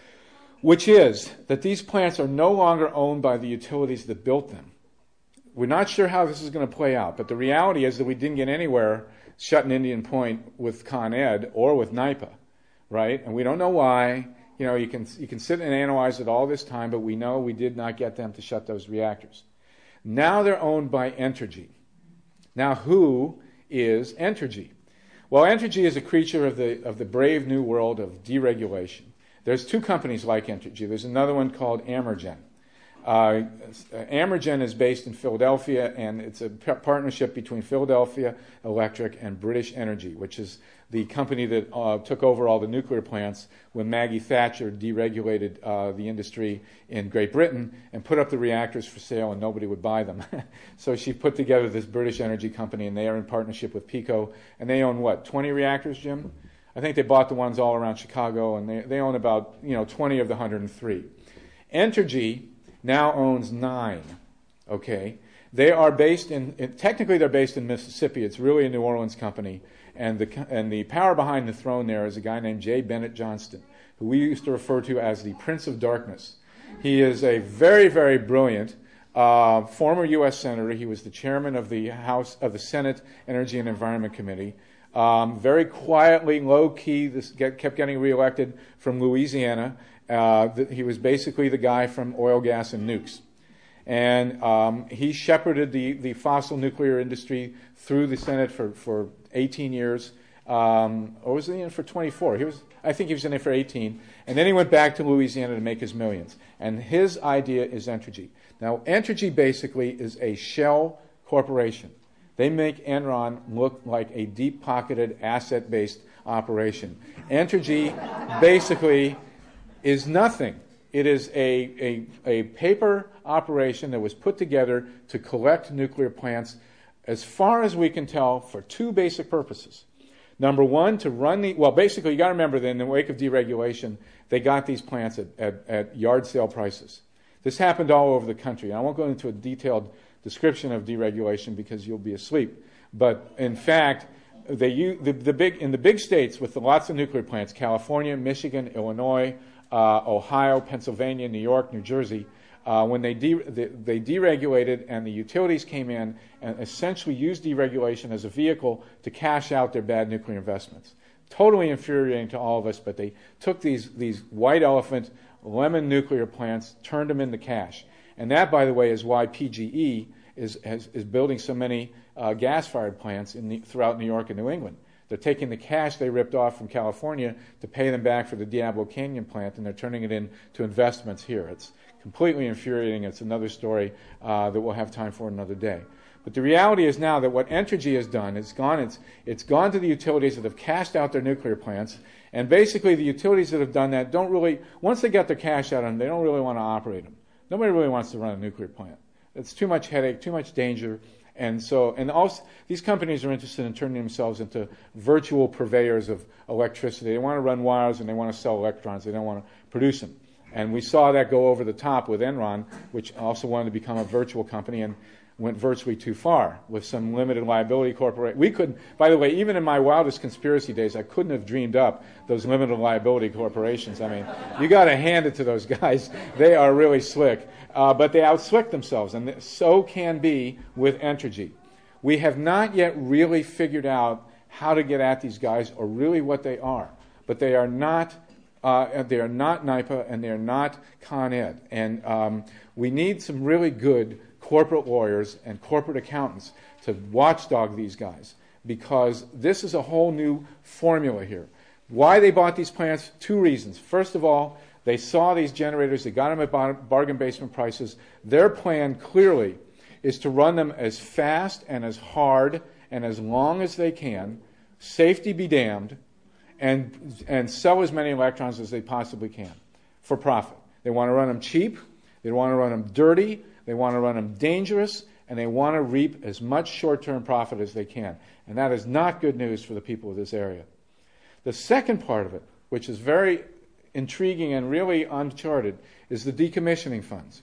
which is that these plants are no longer owned by the utilities that built them. We're not sure how this is going to play out, but the reality is that we didn't get anywhere shutting Indian Point with Con Ed or with NYPA, right? And we don't know why. You know, you can, you can sit and analyze it all this time, but we know we did not get them to shut those reactors. Now they're owned by Entergy. Now, who is Entergy? Well, Entergy is a creature of the of the brave new world of deregulation. There's two companies like Entergy. There's another one called Amergen. Uh, Amergen is based in Philadelphia, and it's a p- partnership between Philadelphia Electric and British Energy, which is the company that uh, took over all the nuclear plants when Maggie Thatcher deregulated uh, the industry in Great Britain and put up the reactors for sale, and nobody would buy them. So she put together this British Energy company, and they are in partnership with PECO, and they own what, twenty reactors, Jim? I think they bought the ones all around Chicago, and they, they own about, you know, twenty of the one hundred three. Entergy now owns nine, okay? They are based in, in, technically they're based in Mississippi. It's really a New Orleans company. And the, and the power behind the throne there is a guy named J. Bennett Johnston, who we used to refer to as the Prince of Darkness. He is a very, very brilliant uh, former U S Senator. He was the chairman of the House of the Senate Energy and Environment Committee. Um, very quietly, low-key, this get, kept getting reelected from Louisiana. Uh, the, he was basically the guy from oil, gas, and nukes. And um, he shepherded the, the fossil nuclear industry through the Senate for, for eighteen years. Um, or was he in for twenty-four? He was, I think he was in there for eighteen. And then he went back to Louisiana to make his millions. And his idea is Entergy. Now, Entergy basically is a shell corporation. They make Enron look like a deep-pocketed, asset-based operation. Entergy basically is nothing. It is a, a, a paper operation that was put together to collect nuclear plants, as far as we can tell, for two basic purposes. Number one, to run the, well, basically, you got to remember that in the wake of deregulation, they got these plants at, at, at yard sale prices. This happened all over the country. I won't go into a detailed description of deregulation because you'll be asleep. But in fact, they the, the big in the big states with the lots of nuclear plants, California, Michigan, Illinois, uh, Ohio, Pennsylvania, New York, New Jersey, uh, when they, de- they they deregulated and the utilities came in and essentially used deregulation as a vehicle to cash out their bad nuclear investments. Totally infuriating to all of us, but they took these these white elephant lemon nuclear plants, turned them into cash. And that, by the way, is why P G E is has, is building so many uh, gas-fired plants in the, throughout New York and New England. They're taking the cash they ripped off from California to pay them back for the Diablo Canyon plant, and they're turning it into investments here. It's completely infuriating. It's another story uh, that we'll have time for another day. But the reality is now that what Entergy has done is gone. It's it's gone to the utilities that have cashed out their nuclear plants, and basically the utilities that have done that don't really. Once they got their cash out of them, they don't really want to operate them. Nobody really wants to run a nuclear plant. It's too much headache, too much danger, and so and also these companies are interested in turning themselves into virtual purveyors of electricity. They want to run wires and they want to sell electrons. They don't want to produce them. And we saw that go over the top with Enron, which also wanted to become a virtual company and went virtually too far with some limited liability corporation. We couldn't, by the way, even in my wildest conspiracy days, I couldn't have dreamed up those limited liability corporations. I mean, you got to hand it to those guys. They are really slick. Uh, but they outslick themselves, and so can be with Entergy. We have not yet really figured out how to get at these guys or really what they are. But they are not uh, they are not NYPA and they are not Con Ed. And um, we need some really good corporate lawyers and corporate accountants to watchdog these guys, because this is a whole new formula here. Why they bought these plants? Two reasons. First of all, they saw these generators, they got them at bar- bargain basement prices. Their plan clearly is to run them as fast and as hard and as long as they can, safety be damned, and, and sell as many electrons as they possibly can for profit. They want to run them cheap, they want to run them dirty, they want to run them dangerous, and they want to reap as much short-term profit as they can. And that is not good news for the people of this area. The second part of it, which is very intriguing and really uncharted, is the decommissioning funds.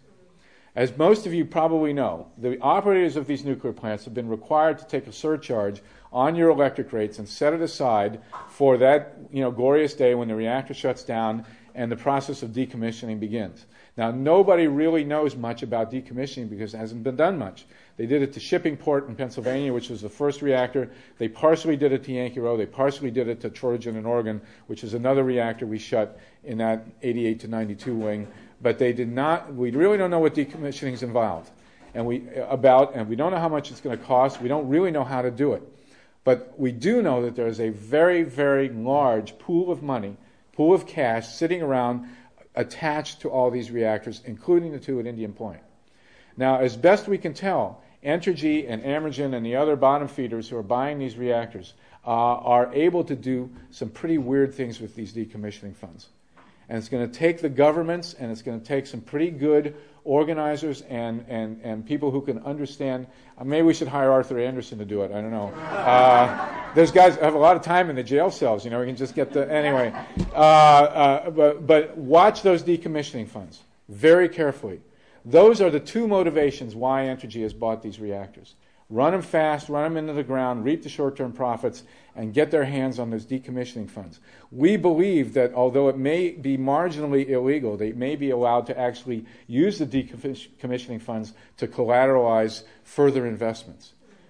As most of you probably know, the operators of these nuclear plants have been required to take a surcharge on your electric rates and set it aside for that, you know, glorious day when the reactor shuts down and the process of decommissioning begins. Now, nobody really knows much about decommissioning because it hasn't been done much. They did it to Shippingport in Pennsylvania, which was the first reactor. They partially did it to Yankee Row. They partially did it to Trojan in Oregon, which is another reactor we shut in that eighty-eight to ninety-two wing. But they did not. We really don't know what decommissioning is involved, and we about, and we don't know how much it's going to cost. We don't really know how to do it, but we do know that there is a very, very large pool of money, pool of cash sitting around, attached to all these reactors, including the two at Indian Point. Now, as best we can tell, Entergy and Amergen and the other bottom feeders who are buying these reactors uh, are able to do some pretty weird things with these decommissioning funds. And it's going to take the governments, and it's going to take some pretty good organizers and, and, and people who can understand. Uh, maybe we should hire Arthur Anderson to do it. I don't know. Uh, there's guys who have a lot of time in the jail cells. You know, we can just get the anyway. Uh, uh, but, but watch those decommissioning funds very carefully. Those are the two motivations why Entergy has bought these reactors. Run them fast, run them into the ground, reap the short-term profits, and get their hands on those decommissioning funds. We believe that although it may be marginally illegal, they may be allowed to actually use the decommissioning funds to collateralize further investments.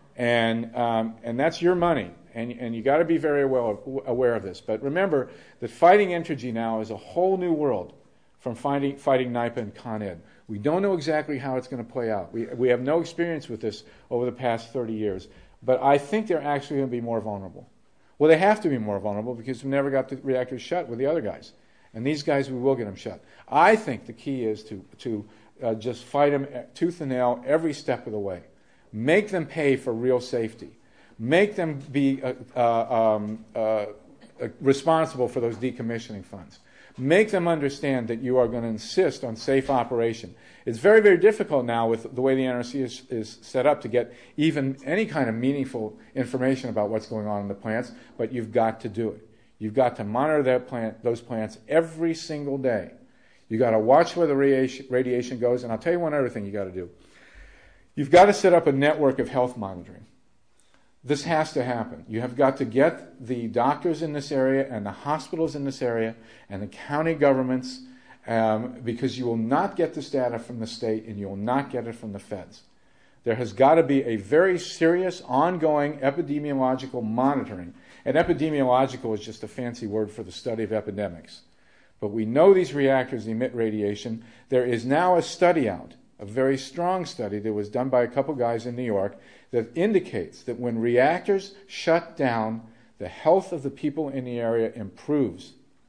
And um, and that's your money, and, and you got to be very well aware of this. But remember that fighting Entergy now is a whole new world from fighting, fighting NYPA and Con Ed. We don't know exactly how it's going to play out. We, we have no experience with this over the past thirty years. But I think they're actually going to be more vulnerable. Well, they have to be more vulnerable because we never got the reactors shut with the other guys. And these guys, we will get them shut. I think the key is to, to uh, just fight them tooth and nail every step of the way. Make them pay for real safety. Make them be uh, uh, um, uh, uh, responsible for those decommissioning funds. Make them understand that you are going to insist on safe operation. It's very, very difficult now with the way the N R C is, is set up to get even any kind of meaningful information about what's going on in the plants, but you've got to do it. You've got to monitor that plant, those plants every single day. You've got to watch where the radiation, radiation goes, and I'll tell you one other thing you've got to do. You've got to set up a network of health monitoring. This has to happen. You have got to get the doctors in this area and the hospitals in this area and the county governments um, because you will not get this data from the state and you will not get it from the feds. There has got to be a very serious, ongoing epidemiological monitoring. And epidemiological is just a fancy word for the study of epidemics. But we know these reactors emit radiation. There is now a study out, a very strong study that was done by a couple guys in New York that indicates that when reactors shut down, the health of the people in the area improves.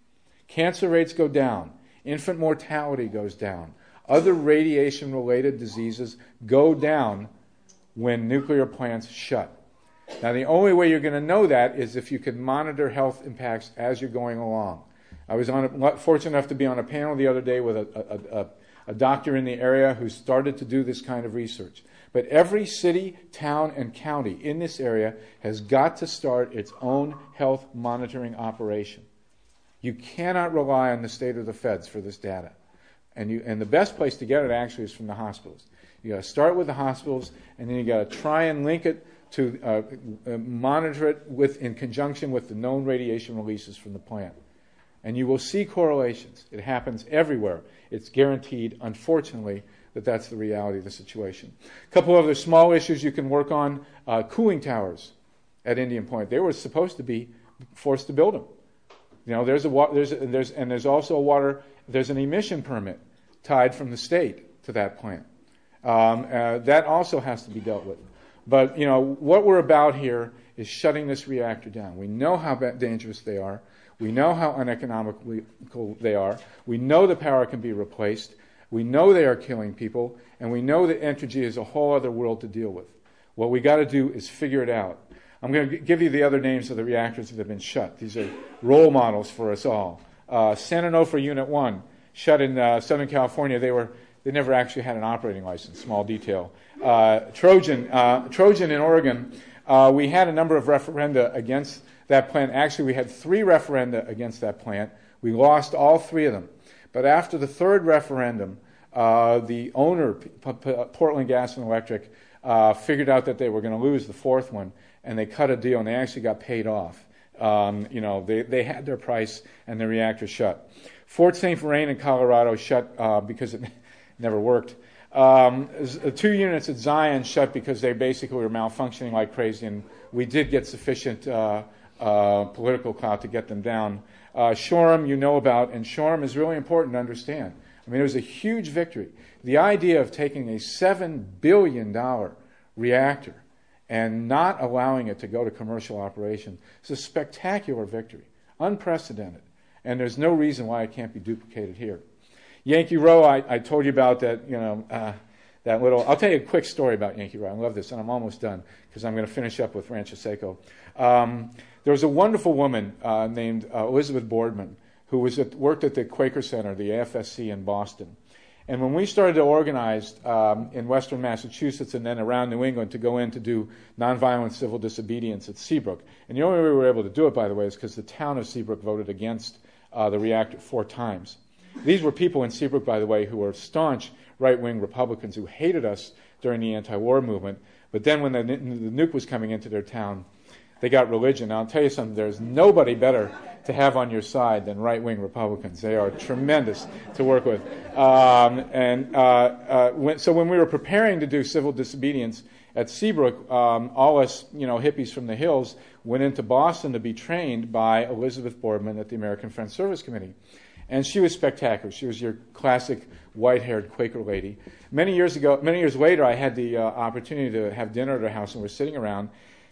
Cancer rates go down. Infant mortality goes down. Other radiation-related diseases go down when nuclear plants shut. Now, the only way you're going to know that is if you can monitor health impacts as you're going along. I was on a, fortunate enough to be on a panel the other day with a, a, a, a doctor in the area who started to do this kind of research. But every city, town, and county in this area has got to start its own health monitoring operation. You cannot rely on the state or the feds for this data. And, you, and the best place to get it actually is from the hospitals. You got to start with the hospitals, and then you got to try and link it to uh, uh, monitor it with, in conjunction with the known radiation releases from the plant. And you will see correlations. It happens everywhere. It's guaranteed, unfortunately, that that's the reality of the situation. A couple other small issues you can work on. Uh, cooling towers at Indian Point. They were supposed to be forced to build them. You know, there's a wa- there's a, there's and there's also a water there's an emission permit tied from the state to that plant. Um, uh, that also has to be dealt with. But you know what we're about here is shutting this reactor down. We know how dangerous they are. We know how uneconomical they are. We know the power can be replaced. We know they are killing people, and we know that Entergy is a whole other world to deal with. What we got to do is figure it out. I'm going to give you the other names of the reactors that have been shut. These are role models for us all. Uh, San Onofre Unit one, shut in uh, Southern California. They were they never actually had an operating license. Small detail. Uh, Trojan, uh, Trojan in Oregon. Uh, we had a number of referenda against that plant. Actually, we had three referenda against that plant. We lost all three of them. But after the third referendum, uh, the owner, P- P- Portland Gas and Electric, uh, figured out that they were going to lose the fourth one, and they cut a deal, and they actually got paid off. Um, you know, they, they had their price, and the reactor shut. Fort Saint Vrain in Colorado shut uh, because it never worked. Um, two units at Zion shut because they basically were malfunctioning like crazy, and we did get sufficient uh, uh, political clout to get them down. Uh, Shoreham, you know about, and Shoreham is really important to understand. I mean, it was a huge victory. The idea of taking a seven billion dollars reactor and not allowing it to go to commercial operation is a spectacular victory, unprecedented, and there's no reason why it can't be duplicated here. Yankee Row, I, I told you about that, you know, uh, that little, I'll tell you a quick story about Yankee Row. I love this, and I'm almost done because I'm going to finish up with Rancho Seco. Um, there was a wonderful woman uh, named uh, Elizabeth Boardman who was at, worked at the Quaker Center, the A F S C in Boston. And when we started to organize um, in western Massachusetts and then around New England to go in to do nonviolent civil disobedience at Seabrook, and the only way we were able to do it, by the way, is because the town of Seabrook voted against uh, the reactor four times. These were people in Seabrook, by the way, who were staunch right-wing Republicans who hated us during the anti-war movement. But then when the, the nuke was coming into their town, they got religion. Now, I'll tell you something, there's nobody better to have on your side than right-wing Republicans. They are tremendous to work with. Um, and uh, uh, when, so when we were preparing to do civil disobedience at Seabrook, um, all us, you know, hippies from the hills went into Boston to be trained by Elizabeth Boardman at the American Friends Service Committee. And she was spectacular. She was your classic white-haired Quaker lady. Many years ago, many years later, I had the uh, opportunity to have dinner at her house, and we're sitting around.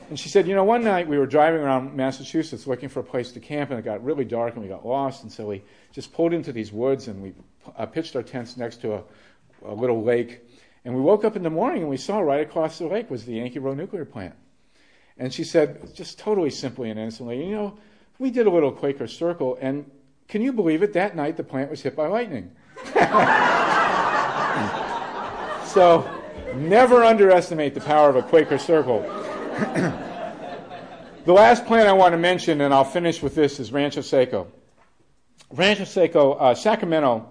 And she said, you know, one night we were driving around Massachusetts looking for a place to camp, and it got really dark and we got lost, and so we just pulled into these woods and we uh, pitched our tents next to a, a little lake. And we woke up in the morning and we saw right across the lake was the Yankee Row nuclear plant. And she said, just totally simply and innocently, you know, we did a little Quaker circle, and can you believe it? That night the plant was hit by lightning. So never underestimate the power of a Quaker circle. The last plant I want to mention, and I'll finish with this, is Rancho Seco. Rancho Seco, uh, Sacramento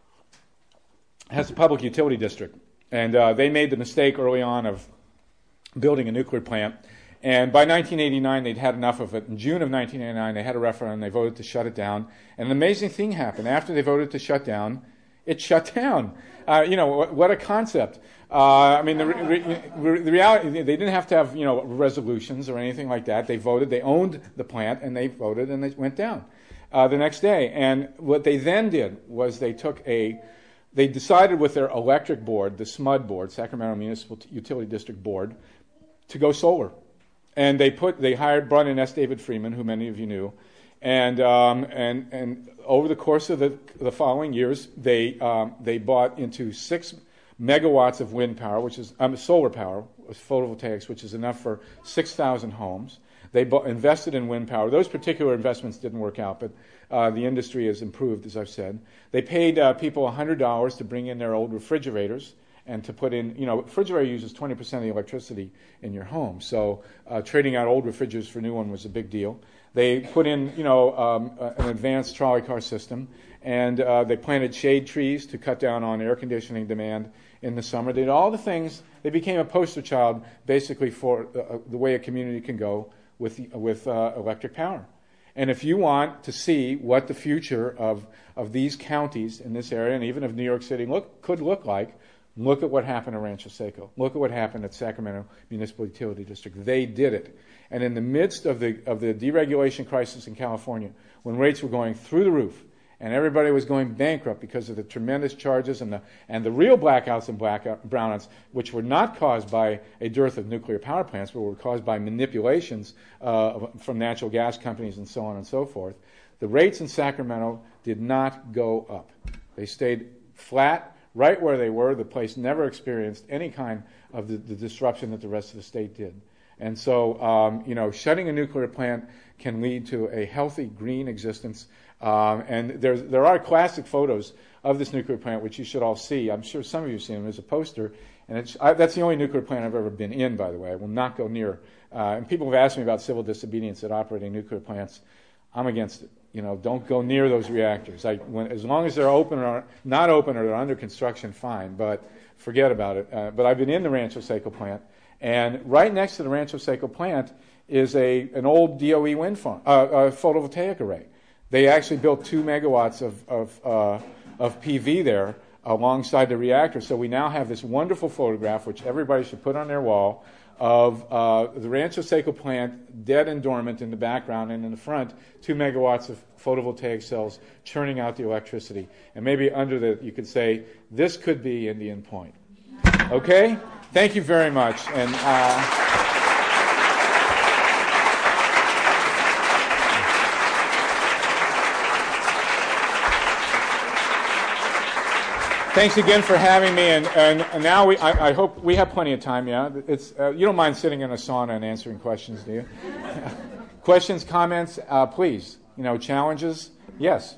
has a public utility district, and uh, they made the mistake early on of building a nuclear plant. And by nineteen eighty-nine, they'd had enough of it. In June of nineteen eighty-nine, they had a referendum. They voted to shut it down. And an amazing thing happened. After they voted to shut down, it shut down. Uh, you know, what, what a concept. Uh, I mean, the, re, re, the reality, they didn't have to have, you know, resolutions or anything like that. They voted. They owned the plant, and they voted, and it went down uh, the next day. And what they then did was they took a, they decided with their electric board, the S M U D board, Sacramento Municipal Utility District Board, to go solar. And they put, they hired, brought in S. David Freeman, who many of you knew, and um, and and over the course of the the following years, they um, they bought into six megawatts of wind power, which is um, solar power, photovoltaics, which is enough for six thousand homes. They bought, invested in wind power. Those particular investments didn't work out, but uh, the industry has improved, as I've said. They paid uh, people one hundred dollars to bring in their old refrigerators and to put in, you know, refrigerator uses twenty percent of the electricity in your home. So uh, trading out old refrigerators for new one was a big deal. They put in, you know, um, uh, an advanced trolley car system, and uh, they planted shade trees to cut down on air conditioning demand in the summer. They did all the things. They became a poster child, basically, for uh, the way a community can go with with uh, electric power. And if you want to see what the future of of these counties in this area, and even of New York City, look could look like, look at what happened at Rancho Seco. Look at what happened at Sacramento Municipal Utility District. They did it. And in the midst of the of the deregulation crisis in California, when rates were going through the roof and everybody was going bankrupt because of the tremendous charges and the and the real blackouts and blackout, brownouts, which were not caused by a dearth of nuclear power plants, but were caused by manipulations uh, from natural gas companies and so on and so forth, the rates in Sacramento did not go up. They stayed flat, right where they were. The place never experienced any kind of the, the disruption that the rest of the state did. And so, um, you know, shutting a nuclear plant can lead to a healthy green existence. Um, and there's, there are classic photos of this nuclear plant, which you should all see. I'm sure some of you have seen them. There's a poster. And it's, I, that's the only nuclear plant I've ever been in, by the way. I will not go near. Uh, and people have asked me about civil disobedience at operating nuclear plants. I'm against it. You know, don't go near those reactors. I, when, as long as they're open or not open or they're under construction, fine. But forget about it. Uh, but I've been in the Rancho Seco plant, and right next to the Rancho Seco plant is a an old D O E wind farm, uh, a photovoltaic array. They actually built two megawatts of of, uh, of P V there alongside the reactor. So we now have this wonderful photograph, which everybody should put on their wall, of uh, the Rancho Seco plant dead and dormant in the background, and in the front, two megawatts of photovoltaic cells churning out the electricity. And maybe under the, you could say, this could be Indian Point. Okay? Thank you very much. And uh, thanks again for having me, and, and, and now we, I, I hope we have plenty of time, yeah? It's, uh, you don't mind sitting in a sauna and answering questions, do you? Questions, comments, uh, please. You know, challenges? Yes?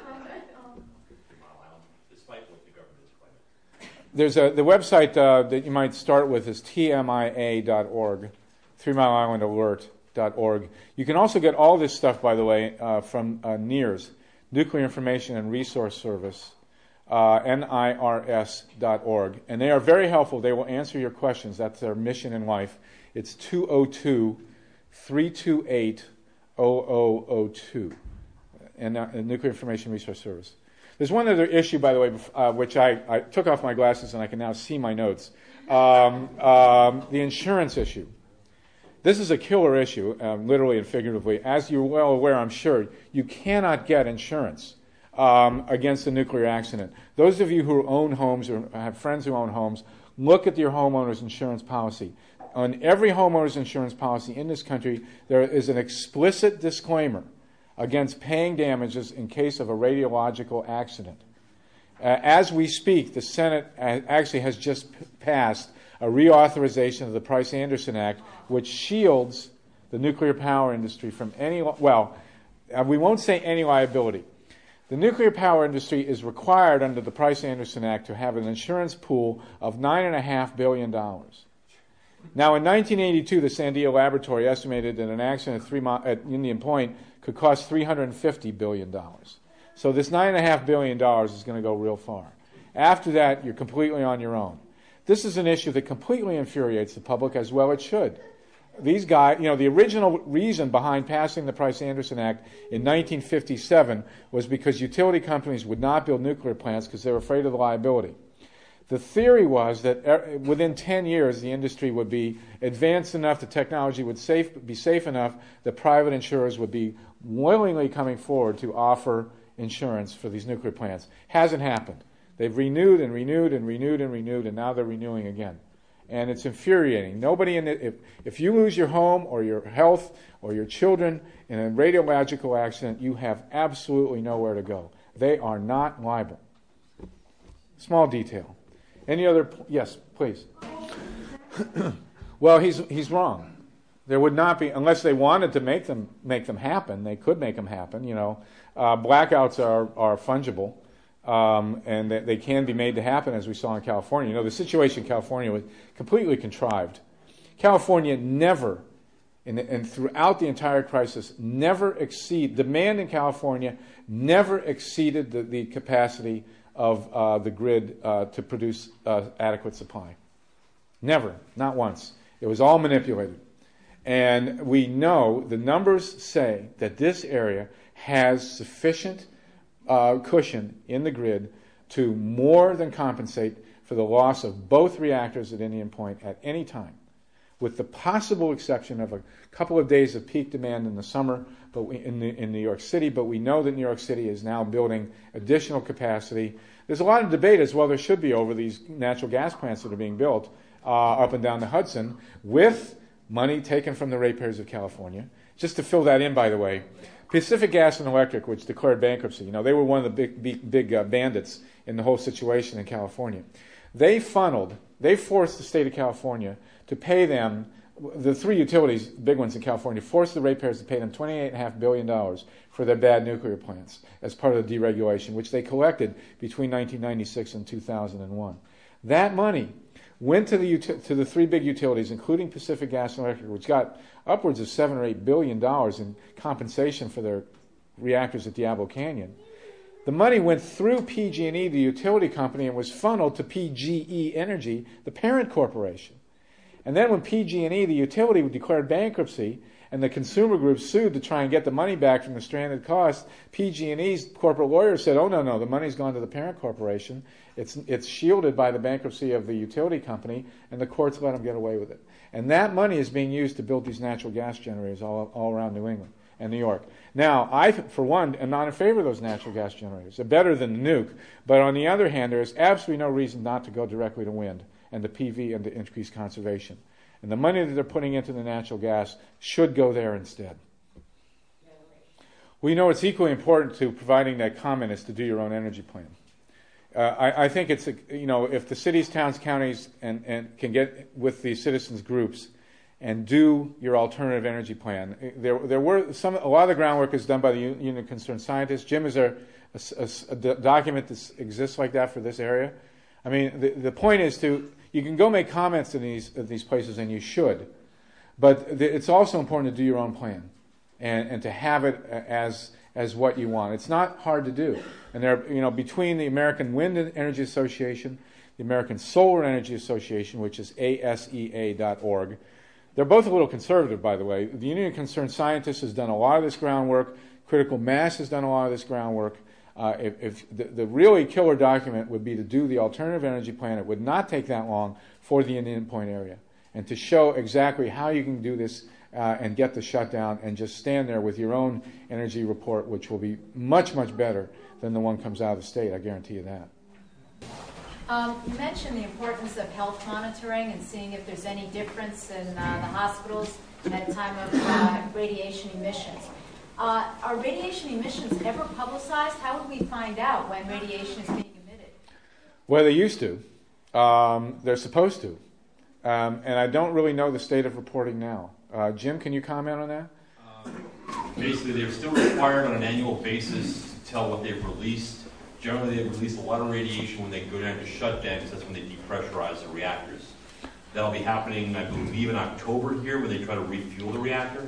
There's a, the website uh, that you might start with is T M I A dot org, Three Mile Island Alert dot org. You can also get all this stuff, by the way, uh, from uh, NIRS, Nuclear Information and Resource Service. Uh, N I R S dot org. And they are very helpful. They will answer your questions. That's their mission in life. It's two oh two, three two eight, oh oh oh two, and uh, Nuclear Information Resource Service. There's one other issue, by the way, uh, which I, I took off my glasses and I can now see my notes. Um, um, the insurance issue. This is a killer issue, um, literally and figuratively. As you're well aware, I'm sure, you cannot get insurance Um, against a nuclear accident. Those of you who own homes or have friends who own homes, look at your homeowner's insurance policy. on every homeowner's insurance policy in this country, there is an explicit disclaimer against paying damages in case of a radiological accident. Uh, as we speak, the Senate actually has just p- passed a reauthorization of the Price-Anderson Act, which shields the nuclear power industry from any, well, uh, we won't say any liability. The nuclear power industry is required under the Price-Anderson Act to have an insurance pool of nine point five billion dollars. Now, in nineteen eighty-two, the Sandia Laboratory estimated that an accident at, Three Mo- at Indian Point could cost three hundred fifty billion dollars. So this nine point five billion dollars is going to go real far. After that, you're completely on your own. This is an issue that completely infuriates the public, as well it should. These guys, you know, the original reason behind passing the Price-Anderson Act in nineteen fifty-seven was because utility companies would not build nuclear plants because they were afraid of the liability. The theory was that within ten years, the industry would be advanced enough, the technology would safe, be safe enough that private insurers would be willingly coming forward to offer insurance for these nuclear plants. Hasn't happened. They've renewed and renewed and renewed and renewed, and now they're renewing again. And it's infuriating. Nobody in it, if, if you lose your home or your health or your children in a radiological accident, you have absolutely nowhere to go. They are not liable. Small detail. Any other? Yes, please. Well, he's he's wrong. There would not be, unless they wanted to make them make them happen. They could make them happen. You know, uh, blackouts are are fungible. Um, and they, they can be made to happen, as we saw in California. You know, the situation in California was completely contrived. California never, in the, and throughout the entire crisis, never exceed, demand in California never exceeded the, the capacity of uh, the grid uh, to produce uh, adequate supply. Never, not once. It was all manipulated. And we know, the numbers say that this area has sufficient Uh, cushion in the grid to more than compensate for the loss of both reactors at Indian Point at any time, with the possible exception of a couple of days of peak demand in the summer but we, in, the, in New York City, but we know that New York City is now building additional capacity. There's a lot of debate, as well there should be, over these natural gas plants that are being built uh, up and down the Hudson with money taken from the ratepayers of California. Just to fill that in, by the way, Pacific Gas and Electric, which declared bankruptcy, you know, they were one of the big, big, big uh, bandits in the whole situation in California. They funneled, they forced the state of California to pay them, the three utilities, big ones in California, forced the ratepayers to pay them twenty-eight point five billion dollars for their bad nuclear plants as part of the deregulation, which they collected between nineteen ninety-six and two thousand one. That money went to the to the three big utilities, including Pacific Gas and Electric, which got upwards of seven or eight billion dollars in compensation for their reactors at Diablo Canyon. The money went through P G and E, the utility company, and was funneled to P G E Energy, the parent corporation. And then when P G and E, the utility, declared bankruptcy, and the consumer group sued to try and get the money back from the stranded costs, P G and E's corporate lawyers said, oh, no, no, the money's gone to the parent corporation. It's, it's shielded by the bankruptcy of the utility company, and the courts let them get away with it. And that money is being used to build these natural gas generators all, all around New England and New York. Now, I, for one, am not in favor of those natural gas generators. They're better than the nuke. But on the other hand, there is absolutely no reason not to go directly to wind and to P V and to increase conservation. And the money that they're putting into the natural gas should go there instead. We know it's equally important to providing that comment is to do your own energy plan. Uh, I, I think it's, a, you know, if the cities, towns, counties and, and can get with the citizens groups and do your alternative energy plan. There, there were some, a lot of the groundwork is done by the Union of Concerned Scientists. Jim, is there a, a, a document that exists like that for this area? I mean, the, the point is to, you can go make comments in these, in these places, and you should, but the, it's also important to do your own plan and, and to have it as as what you want. It's not hard to do. And there, you know, between the American Wind Energy Association, the American Solar Energy Association, which is A S E A dot org, they're both a little conservative, by the way. The Union of Concerned Scientists has done a lot of this groundwork. Critical Mass has done a lot of this groundwork. Uh, if, if the, the really killer document would be to do the alternative energy plan, it would not take that long for the Indian Point area, and to show exactly how you can do this uh, and get the shutdown, and just stand there with your own energy report, which will be much, much better than the one comes out of the state. I guarantee you that. Um, you mentioned the importance of health monitoring and seeing if there's any difference in uh, the hospitals at a time of uh, radiation emissions. Uh, are radiation emissions ever publicized? How would we find out when radiation is being emitted? Well, they used to. Um, they're supposed to. Um, and I don't really know the state of reporting now. Uh, Jim, can you comment on that? Uh, basically, they're still required on an annual basis to tell what they've released. Generally, they release a lot of radiation when they go down to shutdown, because that's when they depressurize the reactors. That'll be happening, I believe, in October here, when they try to refuel the reactor.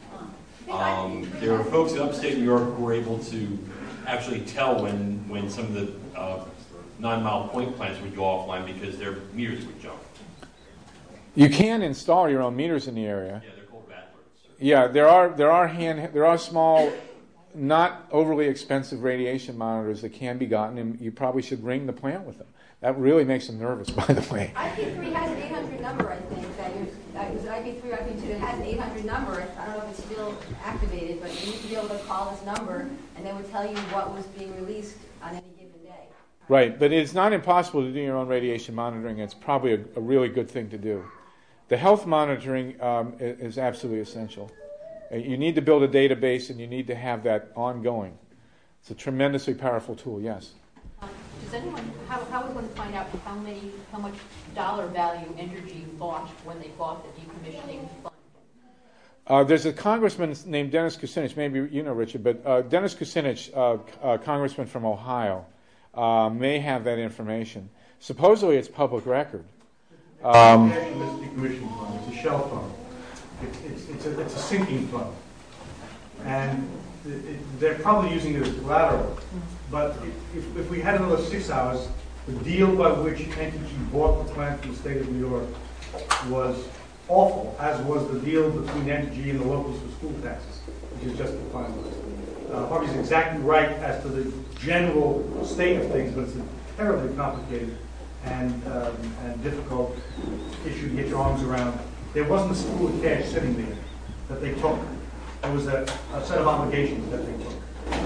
Um, there are folks in upstate New York who are able to actually tell when, when some of the uh, non-Mile Point plants would go offline because their meters would jump. You can install your own meters in the area. Yeah, they're called battlers. Yeah, there are there are hand there are small, not overly expensive radiation monitors that can be gotten, and you probably should ring the plant with them. That really makes them nervous, by the way. I P three has an eight hundred number, I think. That you're, that was I P three or I P two. It has an eight hundred number. I don't know if it's still activated, but you need to be able to call this number, and they would tell you what was being released on any given day. Right, but it's not impossible to do your own radiation monitoring. It's probably a, a really good thing to do. The health monitoring um, is, is absolutely essential. Uh, you need to build a database, and you need to have that ongoing. It's a tremendously powerful tool, yes. Does anyone, how, how would one find out how many, how much dollar value Entergy bought when they bought the decommissioning fund? Uh, there's a congressman named Dennis Kucinich, maybe you know, Richard, but uh, Dennis Kucinich, uh, uh, congressman from Ohio, uh, may have that information. Supposedly it's public record. Um, it's a decommissioning fund. It's a shell fund. It's, it's, it's, a, it's a sinking fund. And it, it, they're probably using it as collateral. But if, if we had another six hours, the deal by which Entergy bought the plant from the state of New York was awful, as was the deal between Entergy and the locals for school taxes, which is just the finalized. Uh, Harvey's exactly right as to the general state of things, but it's a terribly complicated and um, and difficult issue to get your arms around. There wasn't a spool of cash sitting there that they took. There was a, a set of obligations that they took.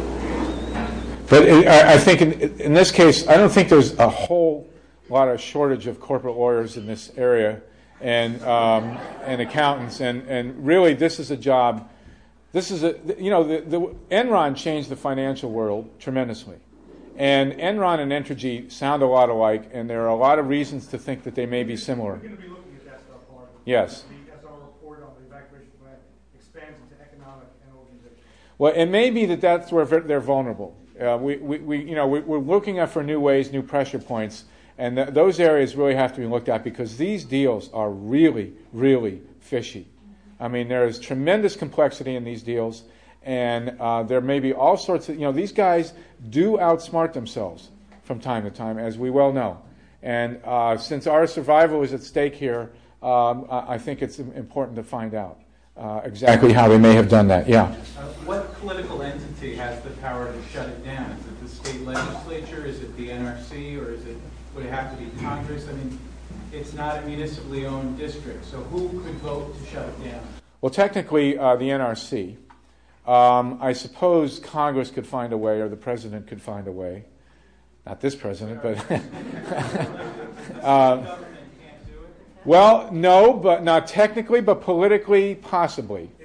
But it, I, I think in, in this case, I don't think there's a whole lot of shortage of corporate lawyers in this area and um, and accountants. And, and really, this is a job. This is a you know the, the Enron changed the financial world tremendously, and Enron and Entergy sound a lot alike, and there are a lot of reasons to think that they may be similar. We're going to be looking at that stuff hard. Yes. As our report on the evacuation plan expands into economic and organizational. Well, it may be that that's where they're vulnerable. Uh, we, we, we, you know, we, we're looking at for new ways, new pressure points, and th- those areas really have to be looked at because these deals are really, really fishy. I mean, there is tremendous complexity in these deals, and uh, there may be all sorts of, you know, these guys do outsmart themselves from time to time, as we well know. And uh, since our survival is at stake here, um, I, I think it's important to find out uh, exactly how they may have done that. Yeah. Uh, what political entity has the power to shut it down? Is it the state legislature? Is it the N R C? Or is it would it have to be Congress? I mean, it's not a municipally owned district, so who could vote to shut it down? Well, technically, uh, the N R C. Um, I suppose Congress could find a way, or the president could find a way. Not this president, but uh, well, no, but not technically, but politically, possibly.